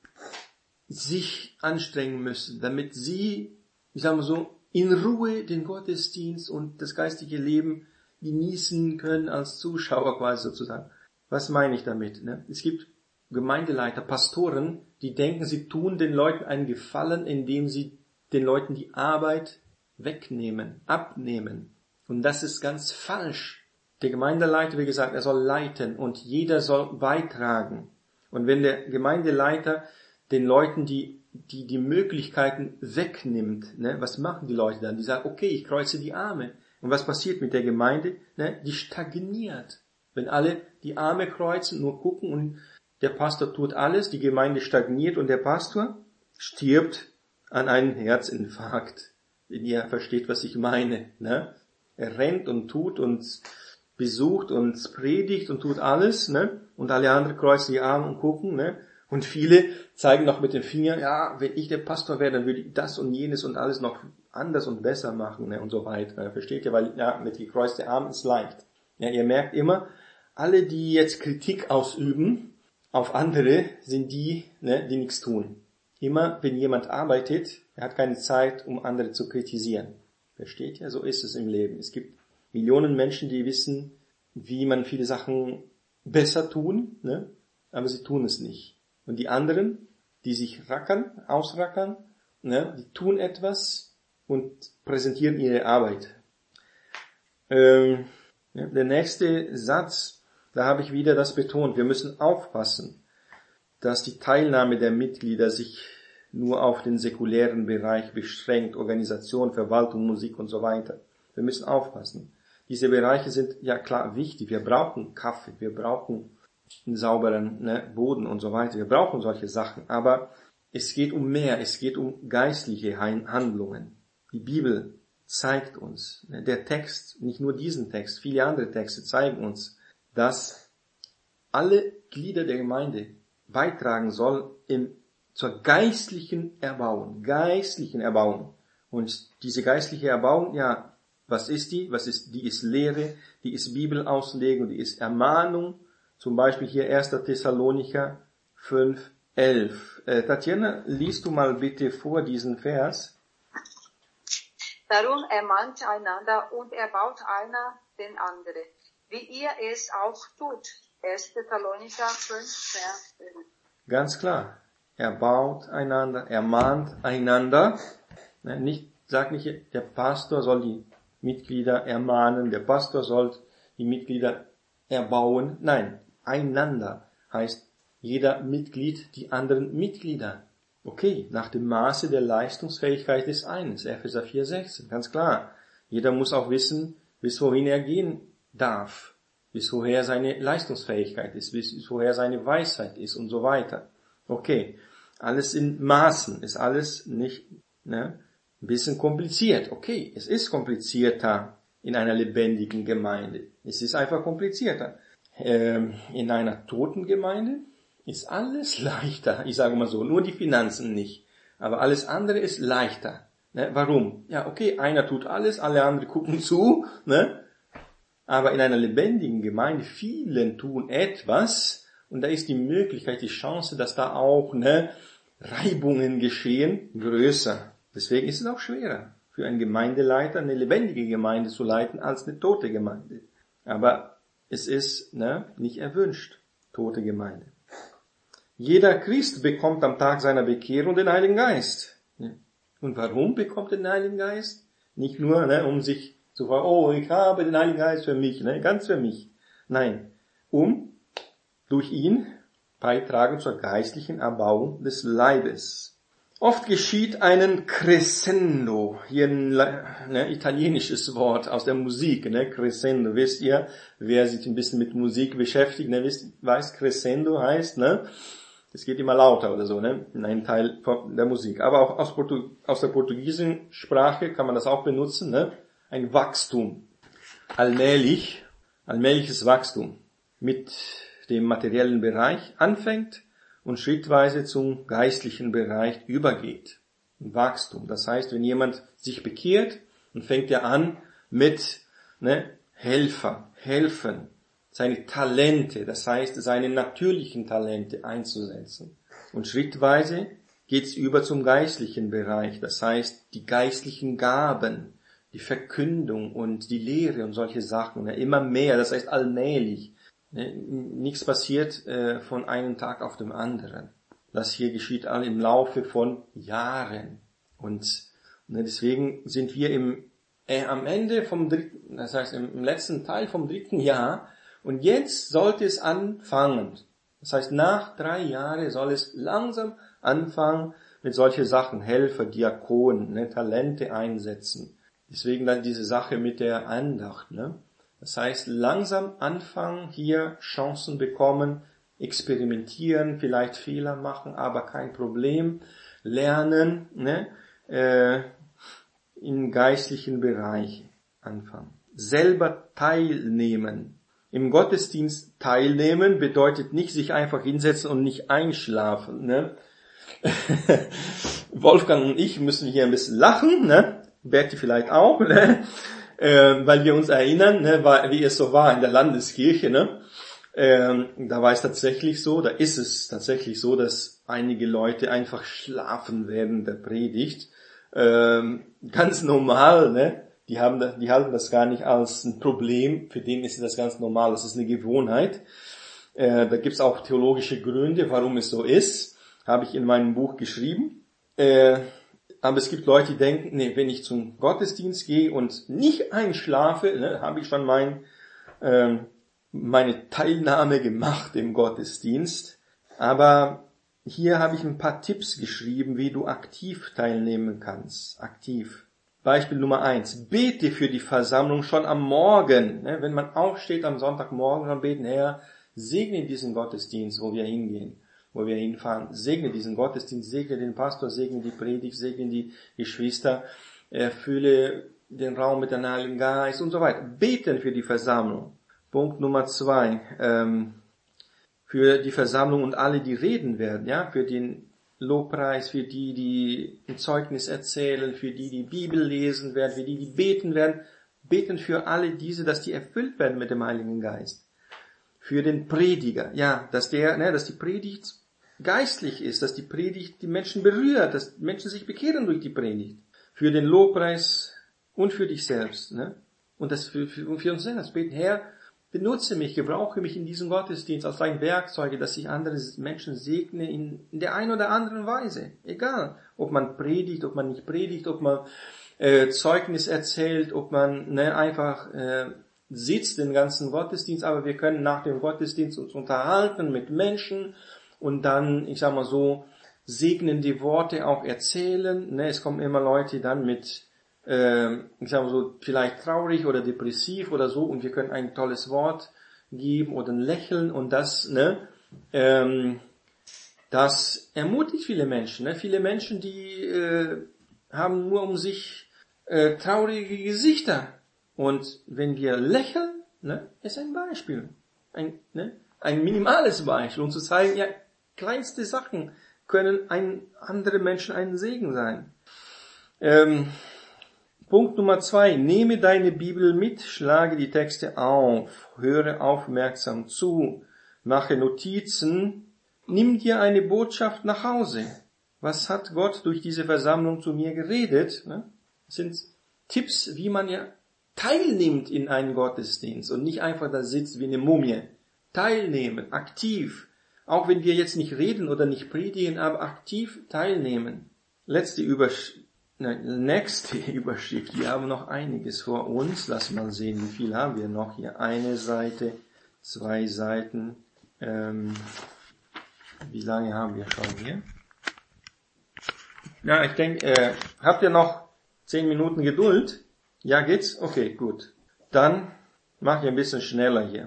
sich anstrengen müssen, damit sie, ich sage mal so, in Ruhe den Gottesdienst und das geistige Leben genießen können als Zuschauer quasi sozusagen. Was meine ich damit? Ne? Es gibt Gemeindeleiter, Pastoren, die denken, sie tun den Leuten einen Gefallen, indem sie den Leuten die Arbeit wegnehmen, abnehmen. Und das ist ganz falsch. Der Gemeindeleiter, wie gesagt, er soll leiten und jeder soll beitragen. Und wenn der Gemeindeleiter den Leuten die Möglichkeiten wegnimmt, ne, was machen die Leute dann? Die sagen, okay, ich kreuze die Arme. Und was passiert mit der Gemeinde? Ne, die stagniert. Wenn alle die Arme kreuzen, nur gucken und der Pastor tut alles, die Gemeinde stagniert und der Pastor stirbt an einem Herzinfarkt. Wenn ihr versteht, was ich meine. Ne? Er rennt und tut und besucht und predigt und tut alles, ne? Und alle anderen kreuzen die Arme und gucken, ne? Und viele zeigen noch mit dem Finger, ja, wenn ich der Pastor wäre, dann würde ich das und jenes und alles noch anders und besser machen, ne? Und so weiter. Versteht ihr? Weil, ja, mit gekreuzten Armen ist leicht. Ja, ihr merkt immer, alle, die jetzt Kritik ausüben auf andere, sind die, ne, die nichts tun. Immer, wenn jemand arbeitet, er hat keine Zeit, um andere zu kritisieren. Versteht ihr? So ist es im Leben. Es gibt Millionen Menschen, die wissen, wie man viele Sachen besser tun, ne? Aber sie tun es nicht. Und die anderen, die sich ausrackern, ne? Die tun etwas und präsentieren ihre Arbeit. Der nächste Satz, da habe ich wieder das betont. Wir müssen aufpassen, dass die Teilnahme der Mitglieder sich nur auf den säkulären Bereich beschränkt, Organisation, Verwaltung, Musik und so weiter. Wir müssen aufpassen. Diese Bereiche sind ja klar wichtig. Wir brauchen Kaffee, wir brauchen einen sauberen, ne, Boden und so weiter. Wir brauchen solche Sachen. Aber es geht um mehr. Es geht um geistliche Handlungen. Die Bibel zeigt uns, ne, der Text, nicht nur diesen Text, viele andere Texte zeigen uns, dass alle Glieder der Gemeinde beitragen sollen zur geistlichen Erbauung. Und diese geistliche Erbauung, ja, was ist die? Die ist Lehre, die ist Bibelauslegung, die ist Ermahnung. Zum Beispiel hier 1. Thessalonicher 5,11. Tatjana, liest du mal bitte vor diesen Vers. Darum ermahnt einander und erbaut einer den anderen, wie ihr es auch tut. 1. Thessalonicher 5, Vers 11. Ganz klar. Erbaut einander, ermahnt einander. Sag nicht, der Pastor soll die Mitglieder ermahnen, der Pastor soll die Mitglieder erbauen. Nein, einander heißt jeder Mitglied die anderen Mitglieder. Okay, nach dem Maße der Leistungsfähigkeit des einen, Epheser 4,16, ganz klar. Jeder muss auch wissen, bis wohin er gehen darf, bis woher seine Leistungsfähigkeit ist, bis woher seine Weisheit ist und so weiter. Okay, alles in Maßen, ist alles nicht, ein bisschen kompliziert. Okay, es ist komplizierter in einer lebendigen Gemeinde. Es ist einfach komplizierter. In einer toten Gemeinde ist alles leichter. Ich sage mal so, nur die Finanzen nicht. Aber alles andere ist leichter. Warum? Ja, okay, einer tut alles, alle anderen gucken zu. Aber in einer lebendigen Gemeinde, vielen tun etwas. Und da ist die Möglichkeit, die Chance, dass da auch Reibungen geschehen, größer. Deswegen ist es auch schwerer für einen Gemeindeleiter, eine lebendige Gemeinde zu leiten, als eine tote Gemeinde. Aber es ist nicht erwünscht, tote Gemeinde. Jeder Christ bekommt am Tag seiner Bekehrung den Heiligen Geist. Und warum bekommt er den Heiligen Geist? Nicht nur, um sich zu fragen, oh, ich habe den Heiligen Geist für mich, ganz für mich. Nein, um durch ihn beitragen zur geistlichen Erbauung des Leibes. Oft geschieht einen Crescendo, hier ein italienisches Wort aus der Musik, Crescendo, wisst ihr, wer sich ein bisschen mit Musik beschäftigt, weiß, Crescendo heißt, es geht immer lauter oder so, in einem Teil der Musik. Aber auch aus der portugiesischen Sprache kann man das auch benutzen, ein Wachstum. Allmähliches Wachstum mit dem materiellen Bereich anfängt und schrittweise zum geistlichen Bereich übergeht. Ein Wachstum. Das heißt, wenn jemand sich bekehrt, dann fängt er an mit helfen, seine Talente, das heißt seine natürlichen Talente einzusetzen. Und schrittweise geht's über zum geistlichen Bereich, das heißt die geistlichen Gaben, die Verkündung und die Lehre und solche Sachen, immer mehr, das heißt allmählich. Nichts passiert von einem Tag auf den anderen. Das hier geschieht all im Laufe von Jahren. Und deswegen sind wir am Ende vom dritten, das heißt im letzten Teil vom 3. Jahr. Und jetzt sollte es anfangen. Das heißt, nach 3 Jahren soll es langsam anfangen mit solchen Sachen. Helfer, Diakonen, Talente einsetzen. Deswegen dann diese Sache mit der Andacht, Das heißt, langsam anfangen, hier Chancen bekommen, experimentieren, vielleicht Fehler machen, aber kein Problem, lernen, im geistlichen Bereich anfangen. Selber teilnehmen. Im Gottesdienst teilnehmen bedeutet nicht sich einfach hinsetzen und nicht einschlafen. Wolfgang und ich müssen hier ein bisschen lachen, Berti vielleicht auch, weil wir uns erinnern, wie es so war in der Landeskirche, da war es tatsächlich so, da ist es tatsächlich so, dass einige Leute einfach schlafen während der Predigt, ganz normal, die halten das gar nicht als ein Problem, für den ist das ganz normal, das ist eine Gewohnheit, da gibt's auch theologische Gründe, warum es so ist, habe ich in meinem Buch geschrieben, aber es gibt Leute, die denken, wenn ich zum Gottesdienst gehe und nicht einschlafe, habe ich schon meine Teilnahme gemacht im Gottesdienst. Aber hier habe ich ein paar Tipps geschrieben, wie du aktiv teilnehmen kannst. Aktiv. Beispiel Nummer 1. Bete für die Versammlung schon am Morgen. Wenn man aufsteht am Sonntagmorgen, dann beten, Herr, segne diesen Gottesdienst, wo wir hingehen, wo wir hinfahren. Segne diesen Gottesdienst, segne den Pastor, segne die Predigt, segne die Geschwister, erfülle den Raum mit dem Heiligen Geist und so weiter. Beten für die Versammlung. Punkt Nummer 2. Für die Versammlung und alle, die reden werden, für den Lobpreis, für die ein Zeugnis erzählen, für die Bibel lesen werden, für die beten werden. Beten für alle diese, dass die erfüllt werden mit dem Heiligen Geist. Für den Prediger, dass die Predigt geistlich ist, dass die Predigt die Menschen berührt, dass Menschen sich bekehren durch die Predigt. Für den Lobpreis und für dich selbst, ne? Und das für uns selbst beten, Herr, benutze mich, gebrauche mich in diesem Gottesdienst als dein Werkzeuge, dass ich andere Menschen segne in der einen oder anderen Weise. Egal, ob man predigt, ob man nicht predigt, ob man Zeugnis erzählt, ob man einfach sitzt den ganzen Gottesdienst, aber wir können nach dem Gottesdienst uns unterhalten mit Menschen und dann, ich sag mal so, segnende Worte auch erzählen. Ne? Es kommen immer Leute dann mit, ich sag mal so, vielleicht traurig oder depressiv oder so und wir können ein tolles Wort geben oder ein Lächeln und das, ne, das ermutigt viele Menschen. Ne? Viele Menschen, die haben nur um sich traurige Gesichter. Und wenn wir lächeln, ne, ist ein Beispiel. Ein minimales Beispiel, um zu zeigen, ja, kleinste Sachen können andere Menschen ein Segen sein. Punkt Nummer 2. Nehme deine Bibel mit, schlage die Texte auf, höre aufmerksam zu, mache Notizen, nimm dir eine Botschaft nach Hause. Was hat Gott durch diese Versammlung zu mir geredet? Das sind Tipps, wie man ja teilnimmt in einen Gottesdienst und nicht einfach da sitzt wie eine Mumie. Teilnehmen, aktiv. Auch wenn wir jetzt nicht reden oder nicht predigen, aber aktiv teilnehmen. Nächste Überschrift. Wir haben noch einiges vor uns. Lass mal sehen, wie viel haben wir noch hier. Eine Seite, 2 Seiten. Wie lange haben wir schon hier? Ja, ich denke, habt ihr noch 10 Minuten Geduld? Ja, geht's? Okay, gut. Dann mache ich ein bisschen schneller hier.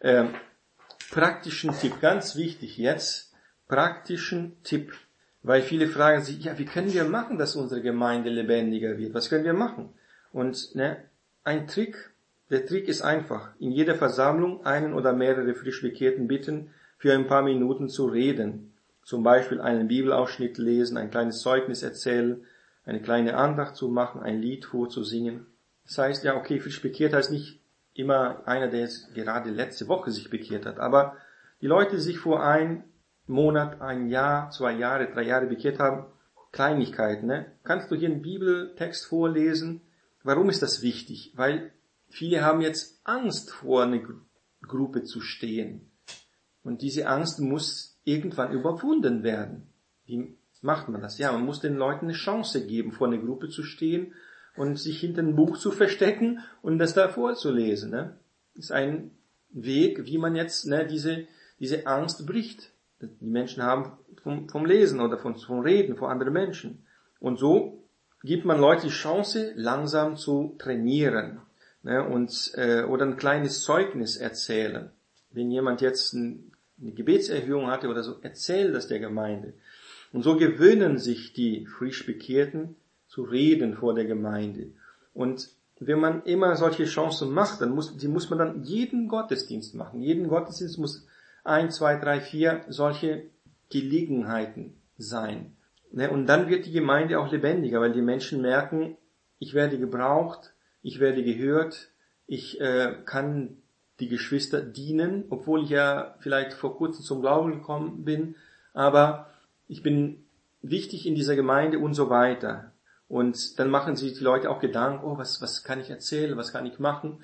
Praktischen Tipp, ganz wichtig jetzt. Praktischen Tipp. Weil viele fragen sich, ja, wie können wir machen, dass unsere Gemeinde lebendiger wird? Was können wir machen? Und der Trick ist einfach. In jeder Versammlung einen oder mehrere frisch Bekehrten bitten, für ein paar Minuten zu reden. Zum Beispiel einen Bibelausschnitt lesen, ein kleines Zeugnis erzählen, eine kleine Andacht zu machen, ein Lied vorzusingen. Das heißt, ja, okay, frisch bekehrt heißt nicht immer einer, der jetzt gerade letzte Woche sich bekehrt hat, aber die Leute, die sich vor einem Monat, ein Jahr, 2 Jahre, 3 Jahre bekehrt haben, Kleinigkeiten, ne? Kannst du hier einen Bibeltext vorlesen? Warum ist das wichtig? Weil viele haben jetzt Angst, vor einer Gruppe zu stehen. Und diese Angst muss irgendwann überwunden werden. Wie macht man das? Ja, man muss den Leuten eine Chance geben, vor einer Gruppe zu stehen und sich hinter ein Buch zu verstecken und das da vorzulesen. Ne? Das ist ein Weg, wie man jetzt diese Angst bricht. Die Menschen haben vom Lesen oder vom Reden vor anderen Menschen. Und so gibt man Leute die Chance, langsam zu trainieren. Ne? Oder ein kleines Zeugnis erzählen. Wenn jemand jetzt eine Gebetserhörung hatte oder so, erzähl das der Gemeinde. Und so gewöhnen sich die frisch Bekehrten zu reden vor der Gemeinde. Und wenn man immer solche Chancen macht, dann muss man dann jeden Gottesdienst machen. Jeden Gottesdienst muss 1, 2, 3, 4 solche Gelegenheiten sein. Und dann wird die Gemeinde auch lebendiger, weil die Menschen merken, ich werde gebraucht, ich werde gehört, ich kann die Geschwister dienen, obwohl ich ja vielleicht vor kurzem zum Glauben gekommen bin, aber ich bin wichtig in dieser Gemeinde und so weiter. Und dann machen sich die Leute auch Gedanken, was kann ich erzählen, was kann ich machen?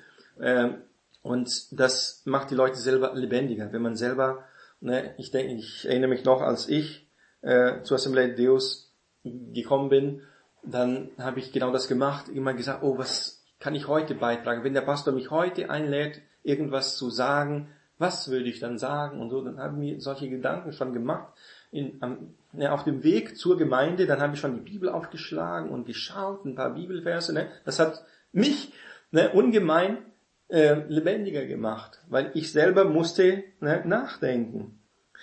Und das macht die Leute selber lebendiger. Wenn man selber, ich erinnere mich noch, als ich zur Assemblea de Deus gekommen bin, dann habe ich genau das gemacht, immer gesagt, was kann ich heute beitragen? Wenn der Pastor mich heute einlädt, irgendwas zu sagen, was würde ich dann sagen? Und so, dann haben wir solche Gedanken schon gemacht. Auf dem Weg zur Gemeinde, dann habe ich schon die Bibel aufgeschlagen und geschaut, ein paar Bibelverse. Das hat mich ungemein lebendiger gemacht, weil ich selber musste nachdenken.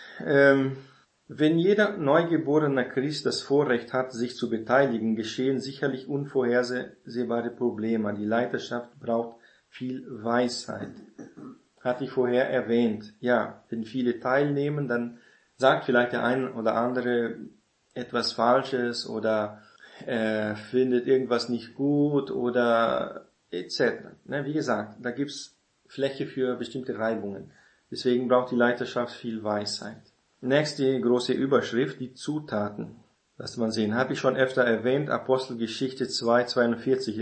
Wenn jeder neugeborener Christ das Vorrecht hat, sich zu beteiligen, geschehen sicherlich unvorhersehbare Probleme. Die Leiterschaft braucht viel Weisheit. Hatte ich vorher erwähnt. Ja, wenn viele teilnehmen, dann sagt vielleicht der eine oder andere etwas Falsches oder findet irgendwas nicht gut oder etc. Wie gesagt, da gibt's Fläche für bestimmte Reibungen. Deswegen braucht die Leiterschaft viel Weisheit. Nächste große Überschrift, die Zutaten. Lass mal sehen, habe ich schon öfter erwähnt, Apostelgeschichte 2,42,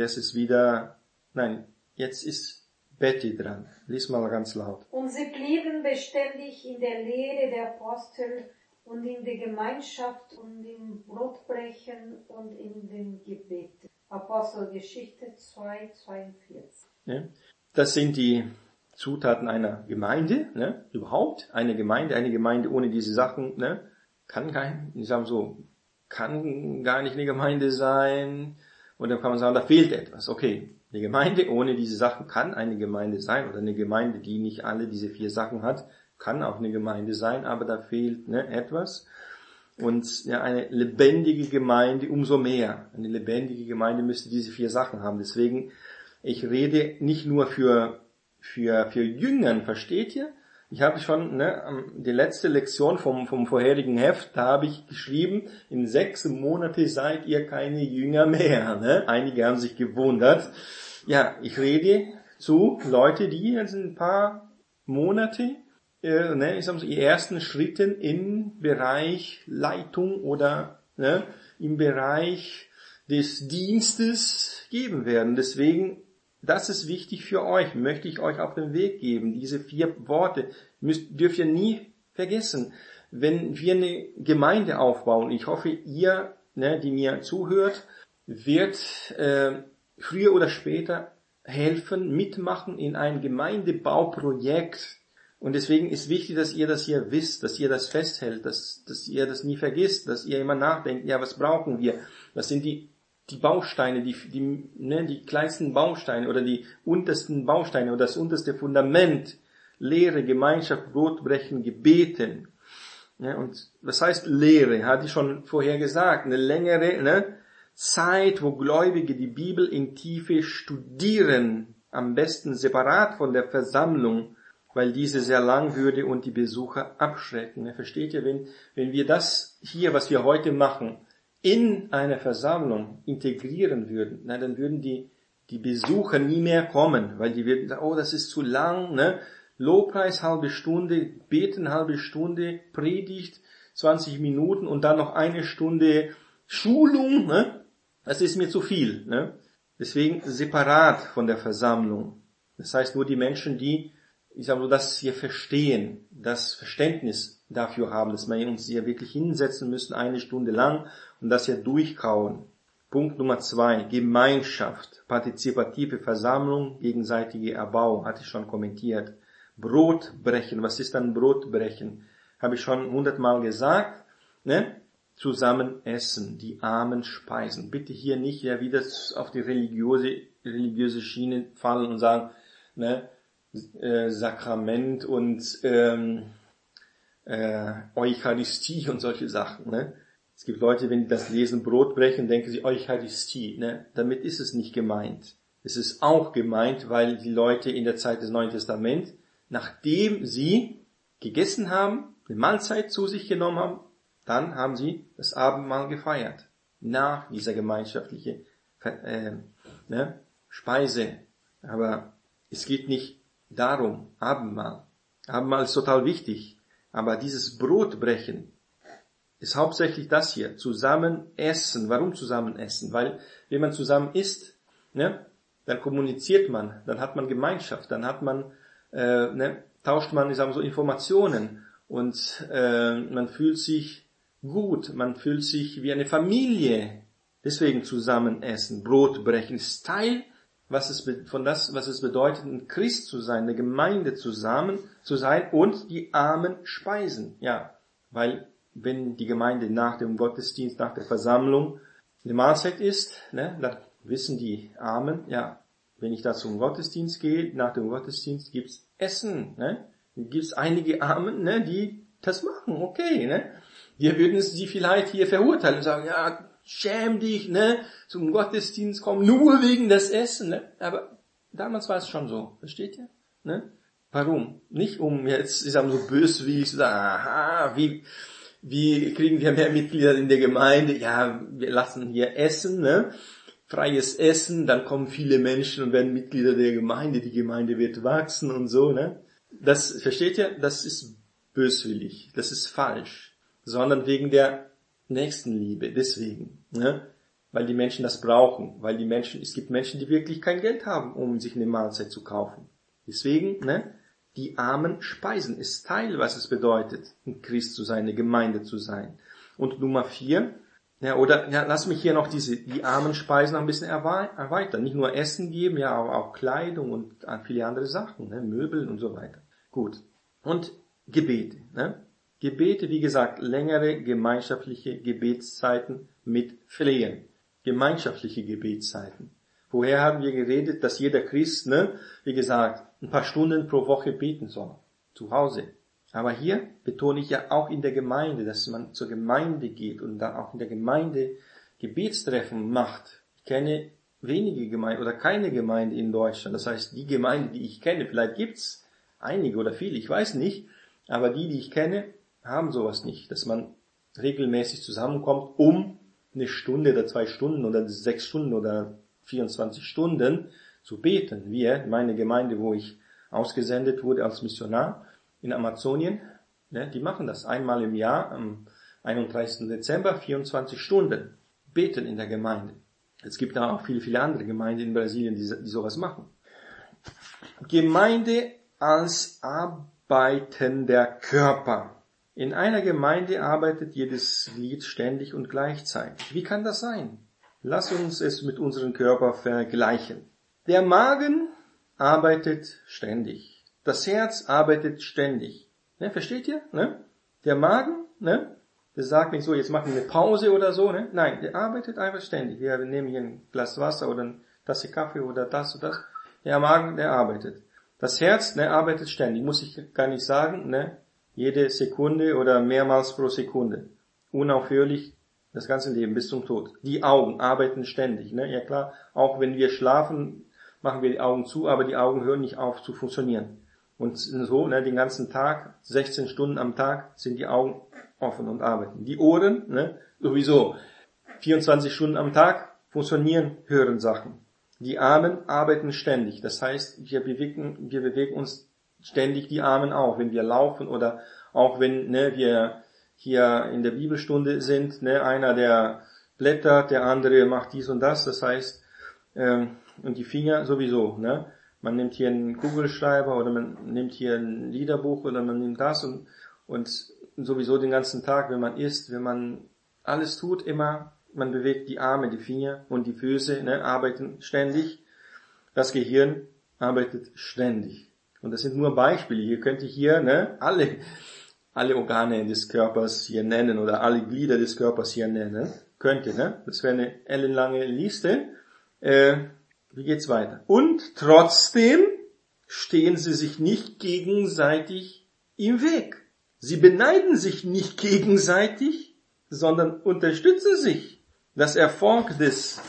jetzt ist Betty dran. Lies mal ganz laut. Und sie blieben beständig in der Lehre der Apostel und in der Gemeinschaft und im Brotbrechen und in den Gebeten. Apostelgeschichte 2,42. Ja. Das sind die Zutaten einer Gemeinde, ne? Überhaupt eine Gemeinde ohne diese Sachen, ne? Kann gar nicht eine Gemeinde sein. Und dann kann man sagen, da fehlt etwas. Okay, eine Gemeinde ohne diese Sachen kann eine Gemeinde sein, oder eine Gemeinde, die nicht alle diese 4 Sachen hat, kann auch eine Gemeinde sein, aber da fehlt etwas. Und ja, eine lebendige Gemeinde umso mehr. Eine lebendige Gemeinde müsste diese 4 Sachen haben. Deswegen, ich rede nicht nur für Jüngern, versteht ihr? Ich habe schon, die letzte Lektion vom vorherigen Heft, da habe ich geschrieben, in 6 Monaten seid ihr keine Jünger mehr, ne? Einige haben sich gewundert. Ja, ich rede zu Leute, die jetzt ein paar Monate, die ersten Schritten im Bereich Leitung oder im Bereich des Dienstes geben werden. Deswegen, das ist wichtig für euch, möchte ich euch auf den Weg geben. Diese 4 Worte dürft ihr nie vergessen. Wenn wir eine Gemeinde aufbauen, ich hoffe, ihr, die mir zuhört, wird früher oder später helfen, mitmachen in ein Gemeindebauprojekt. Und deswegen ist wichtig, dass ihr das hier wisst, dass ihr das festhält, dass ihr das nie vergisst, dass ihr immer nachdenkt, ja, was brauchen wir? Was sind die Bausteine, die kleinsten Bausteine oder die untersten Bausteine oder das unterste Fundament? Lehre, Gemeinschaft, Brotbrechen, Gebeten. Ja, und was heißt Lehre? Hatte ich schon vorher gesagt. Eine längere Zeit, wo Gläubige die Bibel in Tiefe studieren. Am besten separat von der Versammlung, weil diese sehr lang würde und die Besucher abschrecken. Versteht ihr, wenn wir das hier, was wir heute machen, in eine Versammlung integrieren würden, dann würden die Besucher nie mehr kommen, weil die würden sagen, oh, das ist zu lang, Lobpreis halbe Stunde, Beten halbe Stunde, Predigt 20 Minuten und dann noch 1 Stunde Schulung, das ist mir zu viel. Deswegen separat von der Versammlung. Das heißt, nur die Menschen, die, das hier verstehen, das Verständnis dafür haben, dass wir uns hier wirklich hinsetzen müssen, 1 Stunde lang und das hier durchkauen. Punkt Nummer 2, Gemeinschaft, partizipative Versammlung, gegenseitige Erbauung, hatte ich schon kommentiert. Brotbrechen, was ist dann Brotbrechen? Habe ich schon 100-mal gesagt, Zusammen essen, die Armen speisen. Bitte hier nicht wieder auf die religiöse Schiene fallen und sagen, Sakrament und Eucharistie und solche Sachen. Es gibt Leute, wenn die das lesen, Brotbrechen, denken sie Eucharistie. Damit ist es nicht gemeint. Es ist auch gemeint, weil die Leute in der Zeit des Neuen Testaments, nachdem sie gegessen haben, eine Mahlzeit zu sich genommen haben, dann haben sie das Abendmahl gefeiert. Nach dieser gemeinschaftlichen Speise. Aber es geht nicht darum, Abendmahl. Abendmahl ist total wichtig. Aber dieses Brotbrechen ist hauptsächlich das hier. Zusammen essen. Warum zusammen essen? Weil, wenn man zusammen isst, dann kommuniziert man, dann hat man Gemeinschaft, dann hat man, tauscht man, Informationen und man fühlt sich gut, man fühlt sich wie eine Familie. Deswegen zusammen essen, Brot brechen, ist Teil, was es bedeutet, ein Christ zu sein, eine Gemeinde zusammen zu sein und die Armen speisen. Ja, weil wenn die Gemeinde nach dem Gottesdienst, nach der Versammlung eine Mahlzeit ist, dann wissen die Armen, ja, wenn ich da zum Gottesdienst gehe, nach dem Gottesdienst gibt's Essen, gibt's einige Armen, die das machen, okay, Wir würden sie vielleicht hier verurteilen und sagen, ja, schäm dich, zum Gottesdienst kommen, nur wegen des Essen, Aber damals war es schon so, versteht ihr, Warum? Nicht um jetzt, so böswillig zu sagen, aha, wie kriegen wir mehr Mitglieder in der Gemeinde? Ja, wir lassen hier essen, Freies Essen, dann kommen viele Menschen und werden Mitglieder der Gemeinde, die Gemeinde wird wachsen und so, Das, versteht ihr? Das ist böswillig, das ist falsch. Sondern wegen der Nächstenliebe, deswegen, ne? Weil die Menschen das brauchen, es gibt Menschen, die wirklich kein Geld haben, um sich eine Mahlzeit zu kaufen. Deswegen, ne? Die Armen speisen ist Teil, was es bedeutet, ein Christ zu sein, eine Gemeinde zu sein. Und Nummer 4, lass mich hier noch die armen Speisen noch ein bisschen erweitern. Nicht nur Essen geben, ja, aber auch Kleidung und viele andere Sachen, ne? Möbel und so weiter. Gut. Und Gebete, ne? Gebete, wie gesagt, längere gemeinschaftliche Gebetszeiten mit Flehen. Gemeinschaftliche Gebetszeiten. Vorher haben wir geredet, dass jeder Christ, ne, wie gesagt, ein paar Stunden pro Woche beten soll. Zu Hause. Aber hier betone ich ja auch in der Gemeinde, dass man zur Gemeinde geht und dann auch in der Gemeinde Gebetstreffen macht. Ich kenne wenige Gemeinden oder keine Gemeinde in Deutschland. Das heißt, die Gemeinde, die ich kenne, vielleicht gibt's einige oder viele, ich weiß nicht, aber die ich kenne, haben sowas nicht, dass man regelmäßig zusammenkommt, um eine Stunde oder 2 Stunden oder 6 Stunden oder 24 Stunden zu beten. Meine Gemeinde, wo ich ausgesendet wurde als Missionar in Amazonien, ne, die machen das einmal im Jahr, am 31. Dezember, 24 Stunden beten in der Gemeinde. Es gibt da auch viele andere Gemeinden in Brasilien, die sowas machen. Gemeinde als arbeitender Körper. In einer Gemeinde arbeitet jedes Glied ständig und gleichzeitig. Wie kann das sein? Lass uns es mit unserem Körper vergleichen. Der Magen arbeitet ständig. Das Herz arbeitet ständig. Ne, versteht ihr? Ne? Der Magen, ne? Der sagt nicht so, jetzt machen wir eine Pause oder so. Ne? Nein, der arbeitet einfach ständig. Wir nehmen hier ein Glas Wasser oder eine Tasse Kaffee oder das und das. Der Magen, der arbeitet. Das Herz, ne, arbeitet ständig. Muss ich gar nicht sagen, ne? Jede Sekunde oder mehrmals pro Sekunde. Unaufhörlich das ganze Leben bis zum Tod. Die Augen arbeiten ständig. Ne? Ja klar, auch wenn wir schlafen, machen wir die Augen zu, aber die Augen hören nicht auf zu funktionieren. Und so, ne, den ganzen Tag, 16 Stunden am Tag, sind die Augen offen und arbeiten. Die Ohren, ne, sowieso, 24 Stunden am Tag funktionieren, hören Sachen. Die Armen arbeiten ständig. Das heißt, wir bewegen uns ständig die Armen auch, wenn wir laufen oder auch wenn, ne, wir hier in der Bibelstunde sind, ne, einer der blättert, der andere macht dies und das, das heißt, und die Finger sowieso, ne, man nimmt hier einen Kugelschreiber oder man nimmt hier ein Liederbuch oder man nimmt das und sowieso den ganzen Tag, wenn man isst, wenn man alles tut, immer, man bewegt die Arme, die Finger und die Füße, ne, arbeiten ständig, das Gehirn arbeitet ständig. Und das sind nur Beispiele. Hier könnte ich hier, ne, alle Organe des Körpers hier nennen oder alle Glieder des Körpers hier nennen. Könnte, ne? Das wäre eine ellenlange Liste. Wie geht's weiter? Und trotzdem stehen sie sich nicht gegenseitig im Weg. Sie beneiden sich nicht gegenseitig, sondern unterstützen sich. Das Erfolg des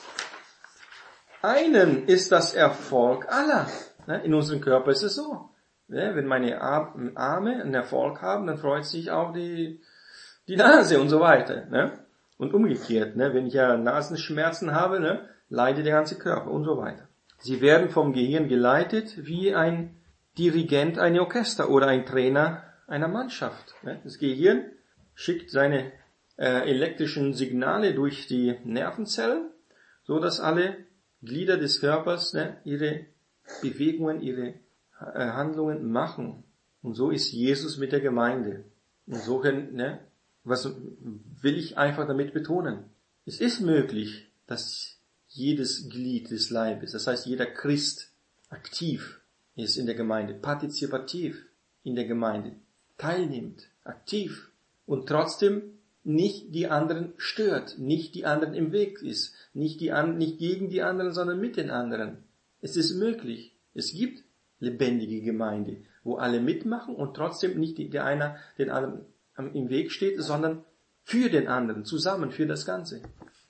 einen ist das Erfolg aller. In unserem Körper ist es so. Wenn meine Arme einen Erfolg haben, dann freut sich auch die Nase und so weiter. Und umgekehrt, wenn ich ja Nasenschmerzen habe, leidet der ganze Körper und so weiter. Sie werden vom Gehirn geleitet wie ein Dirigent eines Orchester oder ein Trainer einer Mannschaft. Das Gehirn schickt seine elektrischen Signale durch die Nervenzellen, so dass alle Glieder des Körpers ihre Bewegungen, ihre Handlungen machen. Und so ist Jesus mit der Gemeinde. Insofern, was will ich einfach damit betonen? Es ist möglich, dass jedes Glied des Leibes, das heißt jeder Christ, aktiv ist in der Gemeinde, partizipativ in der Gemeinde, teilnimmt, aktiv und trotzdem nicht die anderen stört, nicht die anderen im Weg ist, nicht gegen die anderen, sondern mit den anderen. Es ist möglich. Es gibt lebendige Gemeinde, wo alle mitmachen und trotzdem nicht der einer den anderen im Weg steht, sondern für den anderen, zusammen, für das Ganze.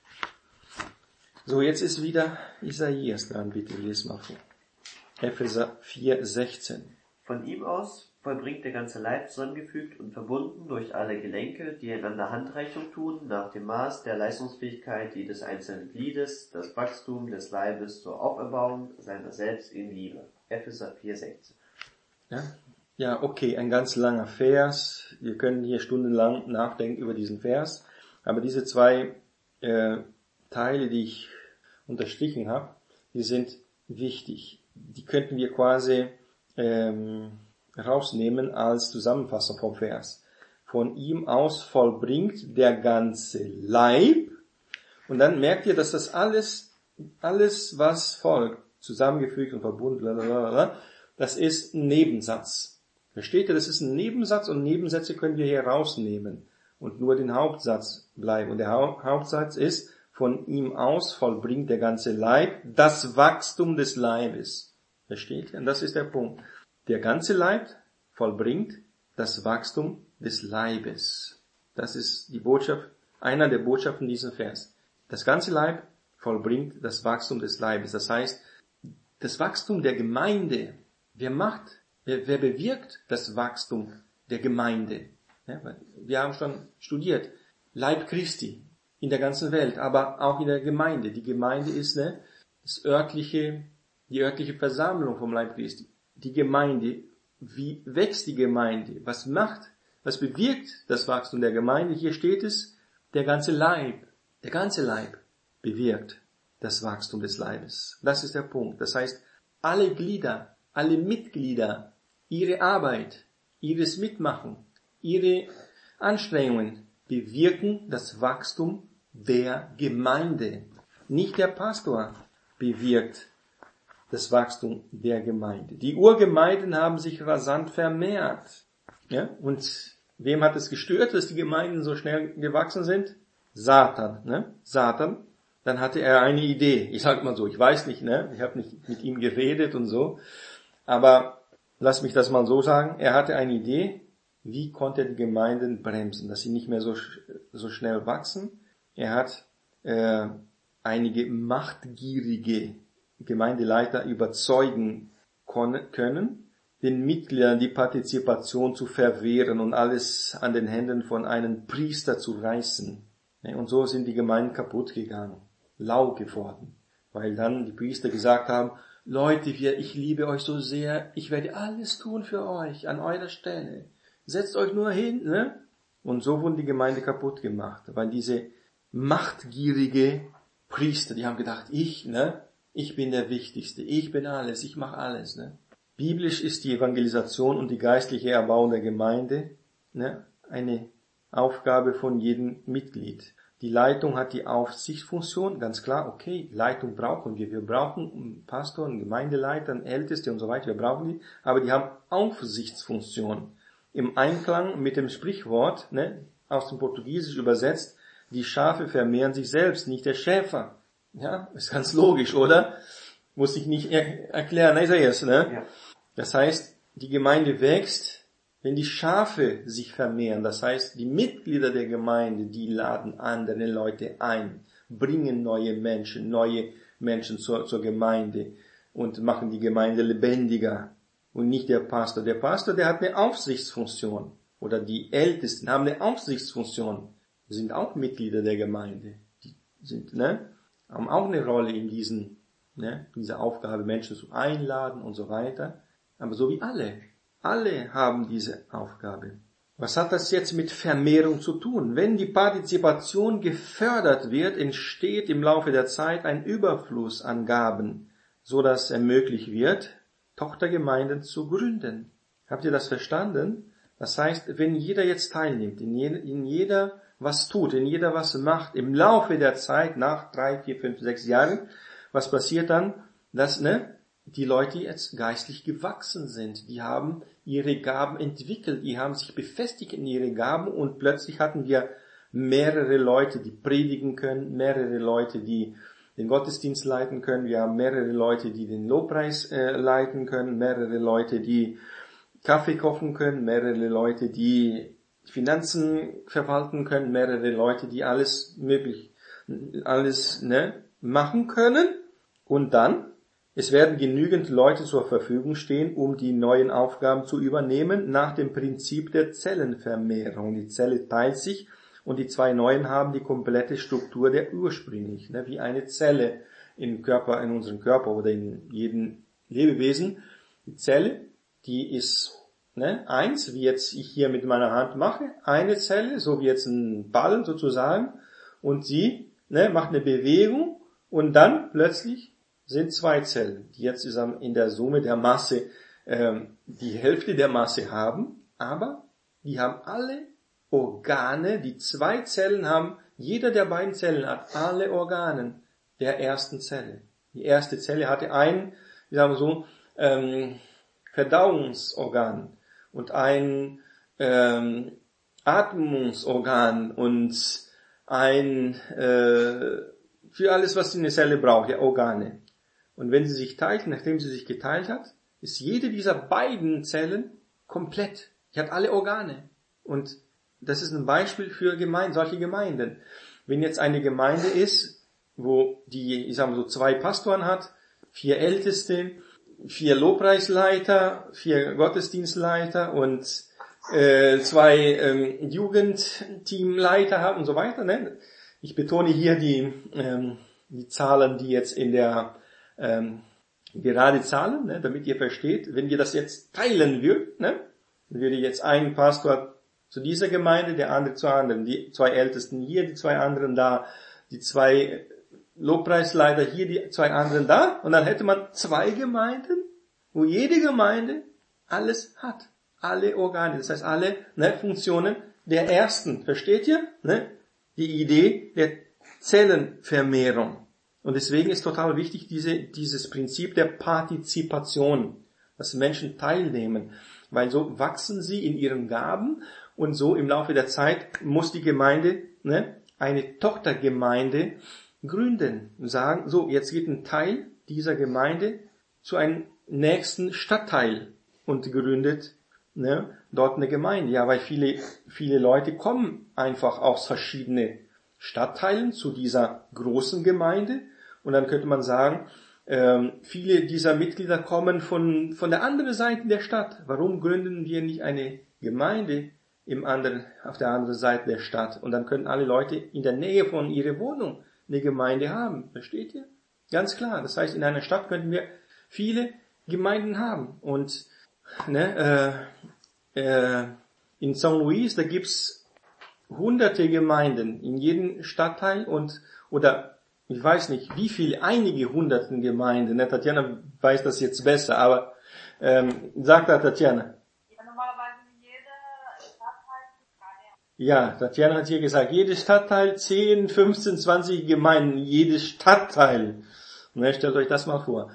So, jetzt ist wieder Isaias dran, bitte, lies mal vor. Epheser 4,16. Von ihm aus vollbringt der ganze Leib zusammengefügt und verbunden durch alle Gelenke, die einander Handreichung tun, nach dem Maß der Leistungsfähigkeit jedes einzelnen Gliedes, das Wachstum des Leibes zur Auferbauung seiner selbst in Liebe. Epheser 4,16. Ja, okay, ein ganz langer Vers. Wir können hier stundenlang nachdenken über diesen Vers. Aber diese zwei Teile, die ich unterstrichen habe, die sind wichtig. Die könnten wir quasi rausnehmen als Zusammenfassung vom Vers. Von ihm aus vollbringt der ganze Leib. Und dann merkt ihr, dass das alles, was folgt, zusammengefügt und verbunden, blablabla, das ist ein Nebensatz. Versteht ihr? Das ist ein Nebensatz und Nebensätze können wir hier rausnehmen und nur den Hauptsatz bleiben. Und der Hauptsatz ist, von ihm aus vollbringt der ganze Leib das Wachstum des Leibes. Versteht ihr? Und das ist der Punkt. Der ganze Leib vollbringt das Wachstum des Leibes. Das ist die Botschaft, einer der Botschaften dieses Vers. Das ganze Leib vollbringt das Wachstum des Leibes. Das heißt, das Wachstum der Gemeinde. Wer bewirkt das Wachstum der Gemeinde? Ja, wir haben schon studiert. Leib Christi in der ganzen Welt, aber auch in der Gemeinde. Die Gemeinde ist die örtliche Versammlung vom Leib Christi. Die Gemeinde, wie wächst die Gemeinde? Was bewirkt das Wachstum der Gemeinde? Hier steht es, der ganze Leib bewirkt das Wachstum des Leibes. Das ist der Punkt. Das heißt, alle Glieder, alle Mitglieder, ihre Arbeit, ihres Mitmachen, ihre Anstrengungen bewirken das Wachstum der Gemeinde. Nicht der Pastor bewirkt das Wachstum der Gemeinde. Die Urgemeinden haben sich rasant vermehrt. Ja? Und wem hat es gestört, dass die Gemeinden so schnell gewachsen sind? Satan. Ne? Satan. Dann hatte er eine Idee. Ich sag mal so, ich weiß nicht, ne? Ich habe nicht mit ihm geredet und so. Aber lass mich das mal so sagen. Er hatte eine Idee, wie konnte er die Gemeinden bremsen, dass sie nicht mehr so schnell wachsen. Er hat einige machtgierige Gemeindeleiter überzeugen können, den Mitgliedern die Partizipation zu verwehren und alles an den Händen von einem Priester zu reißen. Und so sind die Gemeinden kaputt gegangen, lau geworden, weil dann die Priester gesagt haben, Leute, ich liebe euch so sehr, ich werde alles tun für euch an eurer Stelle. Setzt euch nur hin, ne? Und so wurden die Gemeinde kaputt gemacht, weil diese machtgierige Priester, die haben gedacht, ich bin der Wichtigste, ich bin alles, ich mache alles, ne? Biblisch ist die Evangelisation und die geistliche Erbauung der Gemeinde, ne, eine Aufgabe von jedem Mitglied. Die Leitung hat die Aufsichtsfunktion, ganz klar, okay, Leitung brauchen wir. Wir brauchen Pastoren, Gemeindeleiter, Älteste und so weiter, wir brauchen die, aber die haben Aufsichtsfunktion. Im Einklang mit dem Sprichwort, ne, aus dem Portugiesisch übersetzt, die Schafe vermehren sich selbst, nicht der Schäfer. Ja, ist ganz logisch, oder? Muss ich nicht erklären, Isaias, ne? Ja. Das heißt, die Gemeinde wächst, wenn die Schafe sich vermehren. Das heißt, die Mitglieder der Gemeinde, die laden andere Leute ein, bringen neue Menschen zur Gemeinde und machen die Gemeinde lebendiger. Und nicht der Pastor. Der Pastor, der hat eine Aufsichtsfunktion. Oder die Ältesten haben eine Aufsichtsfunktion. Die sind auch Mitglieder der Gemeinde. Die sind, haben auch eine Rolle in dieser Aufgabe, Menschen zu einladen und so weiter. Aber so wie alle haben diese Aufgabe. Was hat das jetzt mit Vermehrung zu tun? Wenn die Partizipation gefördert wird, entsteht im Laufe der Zeit ein Überfluss an Gaben, so dass es möglich wird, Tochtergemeinden zu gründen. Habt ihr das verstanden? Das heißt, wenn jeder jetzt teilnimmt, in jeder was tut, in jeder was macht, im Laufe der Zeit, nach 3, 4, 5, 6 Jahren, was passiert dann? Dass, die Leute jetzt geistlich gewachsen sind, die haben ihre Gaben entwickelt, die haben sich befestigt in ihre Gaben und plötzlich hatten wir mehrere Leute, die predigen können, mehrere Leute, die den Gottesdienst leiten können, wir haben mehrere Leute, die den Lobpreis leiten können, mehrere Leute, die Kaffee kochen können, mehrere Leute, die Finanzen verwalten können, mehrere Leute, die alles machen können. Und dann, es werden genügend Leute zur Verfügung stehen, um die neuen Aufgaben zu übernehmen, nach dem Prinzip der Zellenvermehrung. Die Zelle teilt sich und die zwei neuen haben die komplette Struktur der ursprünglichen, wie eine Zelle in unserem Körper oder in jedem Lebewesen. Die Zelle, die ist ne, eins, wie jetzt ich hier mit meiner Hand mache, eine Zelle, so wie jetzt ein Ball sozusagen, und sie, ne, macht eine Bewegung und dann plötzlich sind zwei Zellen, die jetzt in der Summe der Masse die Hälfte der Masse haben, aber die haben alle Organe, die zwei Zellen haben, jeder der beiden Zellen hat alle Organe der ersten Zelle. Die erste Zelle hatte ein, wie sagen wir so, Verdauungsorgan und ein Atmungsorgan und ein für alles, was eine Zelle braucht, ja, Organe. Und wenn sie sich teilt, nachdem sie sich geteilt hat, ist jede dieser beiden Zellen komplett. Die hat alle Organe. Und das ist ein Beispiel für solche Gemeinden. Wenn jetzt eine Gemeinde ist, wo die, ich sag mal so, 2 Pastoren hat, 4 Älteste, 4 Lobpreisleiter, 4 Gottesdienstleiter und 2 Jugendteamleiter hat und so weiter. Ne? Ich betone hier die Zahlen, die jetzt in der gerade Zahlen, ne, damit ihr versteht, wenn wir das jetzt teilen würden, ne, dann würde jetzt ein Pastor zu dieser Gemeinde, der andere zur anderen, die 2 Ältesten hier, die 2 anderen da, die 2 Lobpreisleiter hier, die 2 anderen da, und dann hätte man 2 Gemeinden, wo jede Gemeinde alles hat, alle Organe, das heißt alle, ne, Funktionen der ersten, versteht ihr? Ne? Die Idee der Zellenvermehrung. Und deswegen ist total wichtig dieses Prinzip der Partizipation, dass Menschen teilnehmen, weil so wachsen sie in ihren Gaben und so im Laufe der Zeit muss die Gemeinde, ne, eine Tochtergemeinde gründen und sagen, so, jetzt geht ein Teil dieser Gemeinde zu einem nächsten Stadtteil und gründet, ne, dort eine Gemeinde. Ja, weil viele Leute kommen einfach aus verschiedenen Stadtteilen zu dieser großen Gemeinde. Und dann könnte man sagen, viele dieser Mitglieder kommen von der anderen Seite der Stadt. Warum gründen wir nicht eine Gemeinde auf der anderen Seite der Stadt? Und dann können alle Leute in der Nähe von ihrer Wohnung eine Gemeinde haben. Versteht ihr? Ganz klar. Das heißt, in einer Stadt könnten wir viele Gemeinden haben. Und ne, in St. Louis, da gibt's hunderte Gemeinden in jedem Stadtteil oder ich weiß nicht, wie viele, einige hunderten Gemeinden. Ne? Tatjana weiß das jetzt besser, aber sagt da Tatjana. Ja, normalerweise in jeder Stadtteil. Ja, Tatjana hat hier gesagt, jedes Stadtteil 10, 15, 20 Gemeinden, jedes Stadtteil. Ne, stellt euch das mal vor.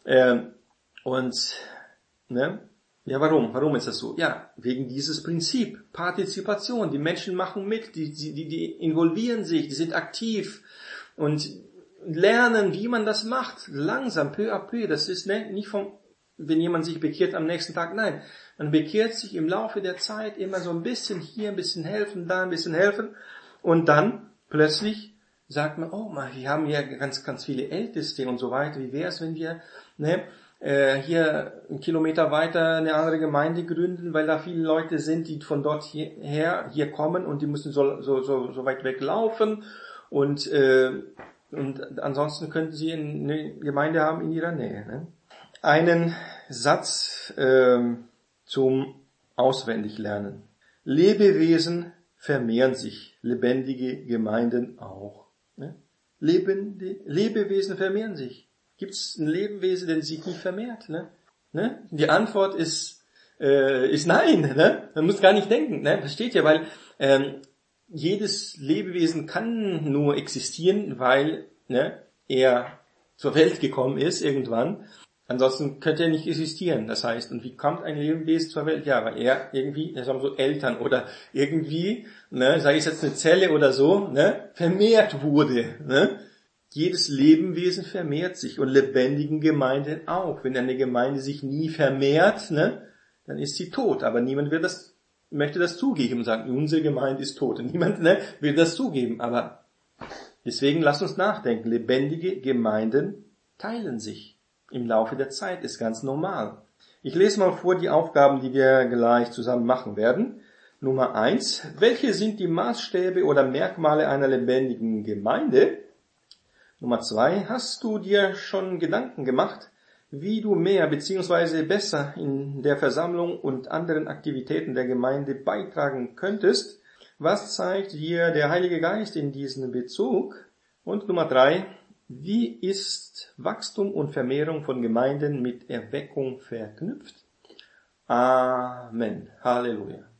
Und ne? Ja, warum? Warum ist das so? Ja, wegen dieses Prinzip, Partizipation. Die Menschen machen mit, die involvieren sich, die sind aktiv und lernen, wie man das macht. Langsam, peu à peu. Das ist nicht wenn jemand sich bekehrt am nächsten Tag. Nein, man bekehrt sich im Laufe der Zeit immer so ein bisschen hier, ein bisschen helfen, da ein bisschen helfen. Und dann plötzlich sagt man, oh, wir haben ja ganz, ganz viele Älteste und so weiter. Wie wäre es, wenn wir hier 1 Kilometer weiter eine andere Gemeinde gründen, weil da viele Leute sind, die von dort hier kommen und die müssen so weit weg laufen und ansonsten könnten sie eine Gemeinde haben in ihrer Nähe. Ne? Einen Satz zum Auswendiglernen. Lebewesen vermehren sich, lebendige Gemeinden auch. Ne? Lebewesen vermehren sich. Gibt es ein Lebewesen, das sich nicht vermehrt? Ne? Die Antwort ist nein. Ne? Man muss gar nicht denken. Ne? Versteht ihr? Weil jedes Lebewesen kann nur existieren, weil er zur Welt gekommen ist irgendwann. Ansonsten könnte er nicht existieren. Das heißt, und wie kommt ein Lebewesen zur Welt? Ja, weil er irgendwie, sagen wir so, Eltern oder irgendwie, sei es jetzt eine Zelle oder so, vermehrt wurde. Ne? Jedes Lebewesen vermehrt sich und lebendigen Gemeinden auch. Wenn eine Gemeinde sich nie vermehrt, dann ist sie tot. Aber niemand möchte das zugeben und sagen, unsere Gemeinde ist tot. Und niemand will das zugeben. Aber deswegen lasst uns nachdenken. Lebendige Gemeinden teilen sich. Im Laufe der Zeit ist ganz normal. Ich lese mal vor die Aufgaben, die wir gleich zusammen machen werden. Nummer 1. Welche sind die Maßstäbe oder Merkmale einer lebendigen Gemeinde? Nummer 2. Hast du dir schon Gedanken gemacht, wie du mehr bzw. besser in der Versammlung und anderen Aktivitäten der Gemeinde beitragen könntest. Was zeigt dir der Heilige Geist in diesem Bezug? Und Nummer 3, wie ist Wachstum und Vermehrung von Gemeinden mit Erweckung verknüpft? Amen. Halleluja.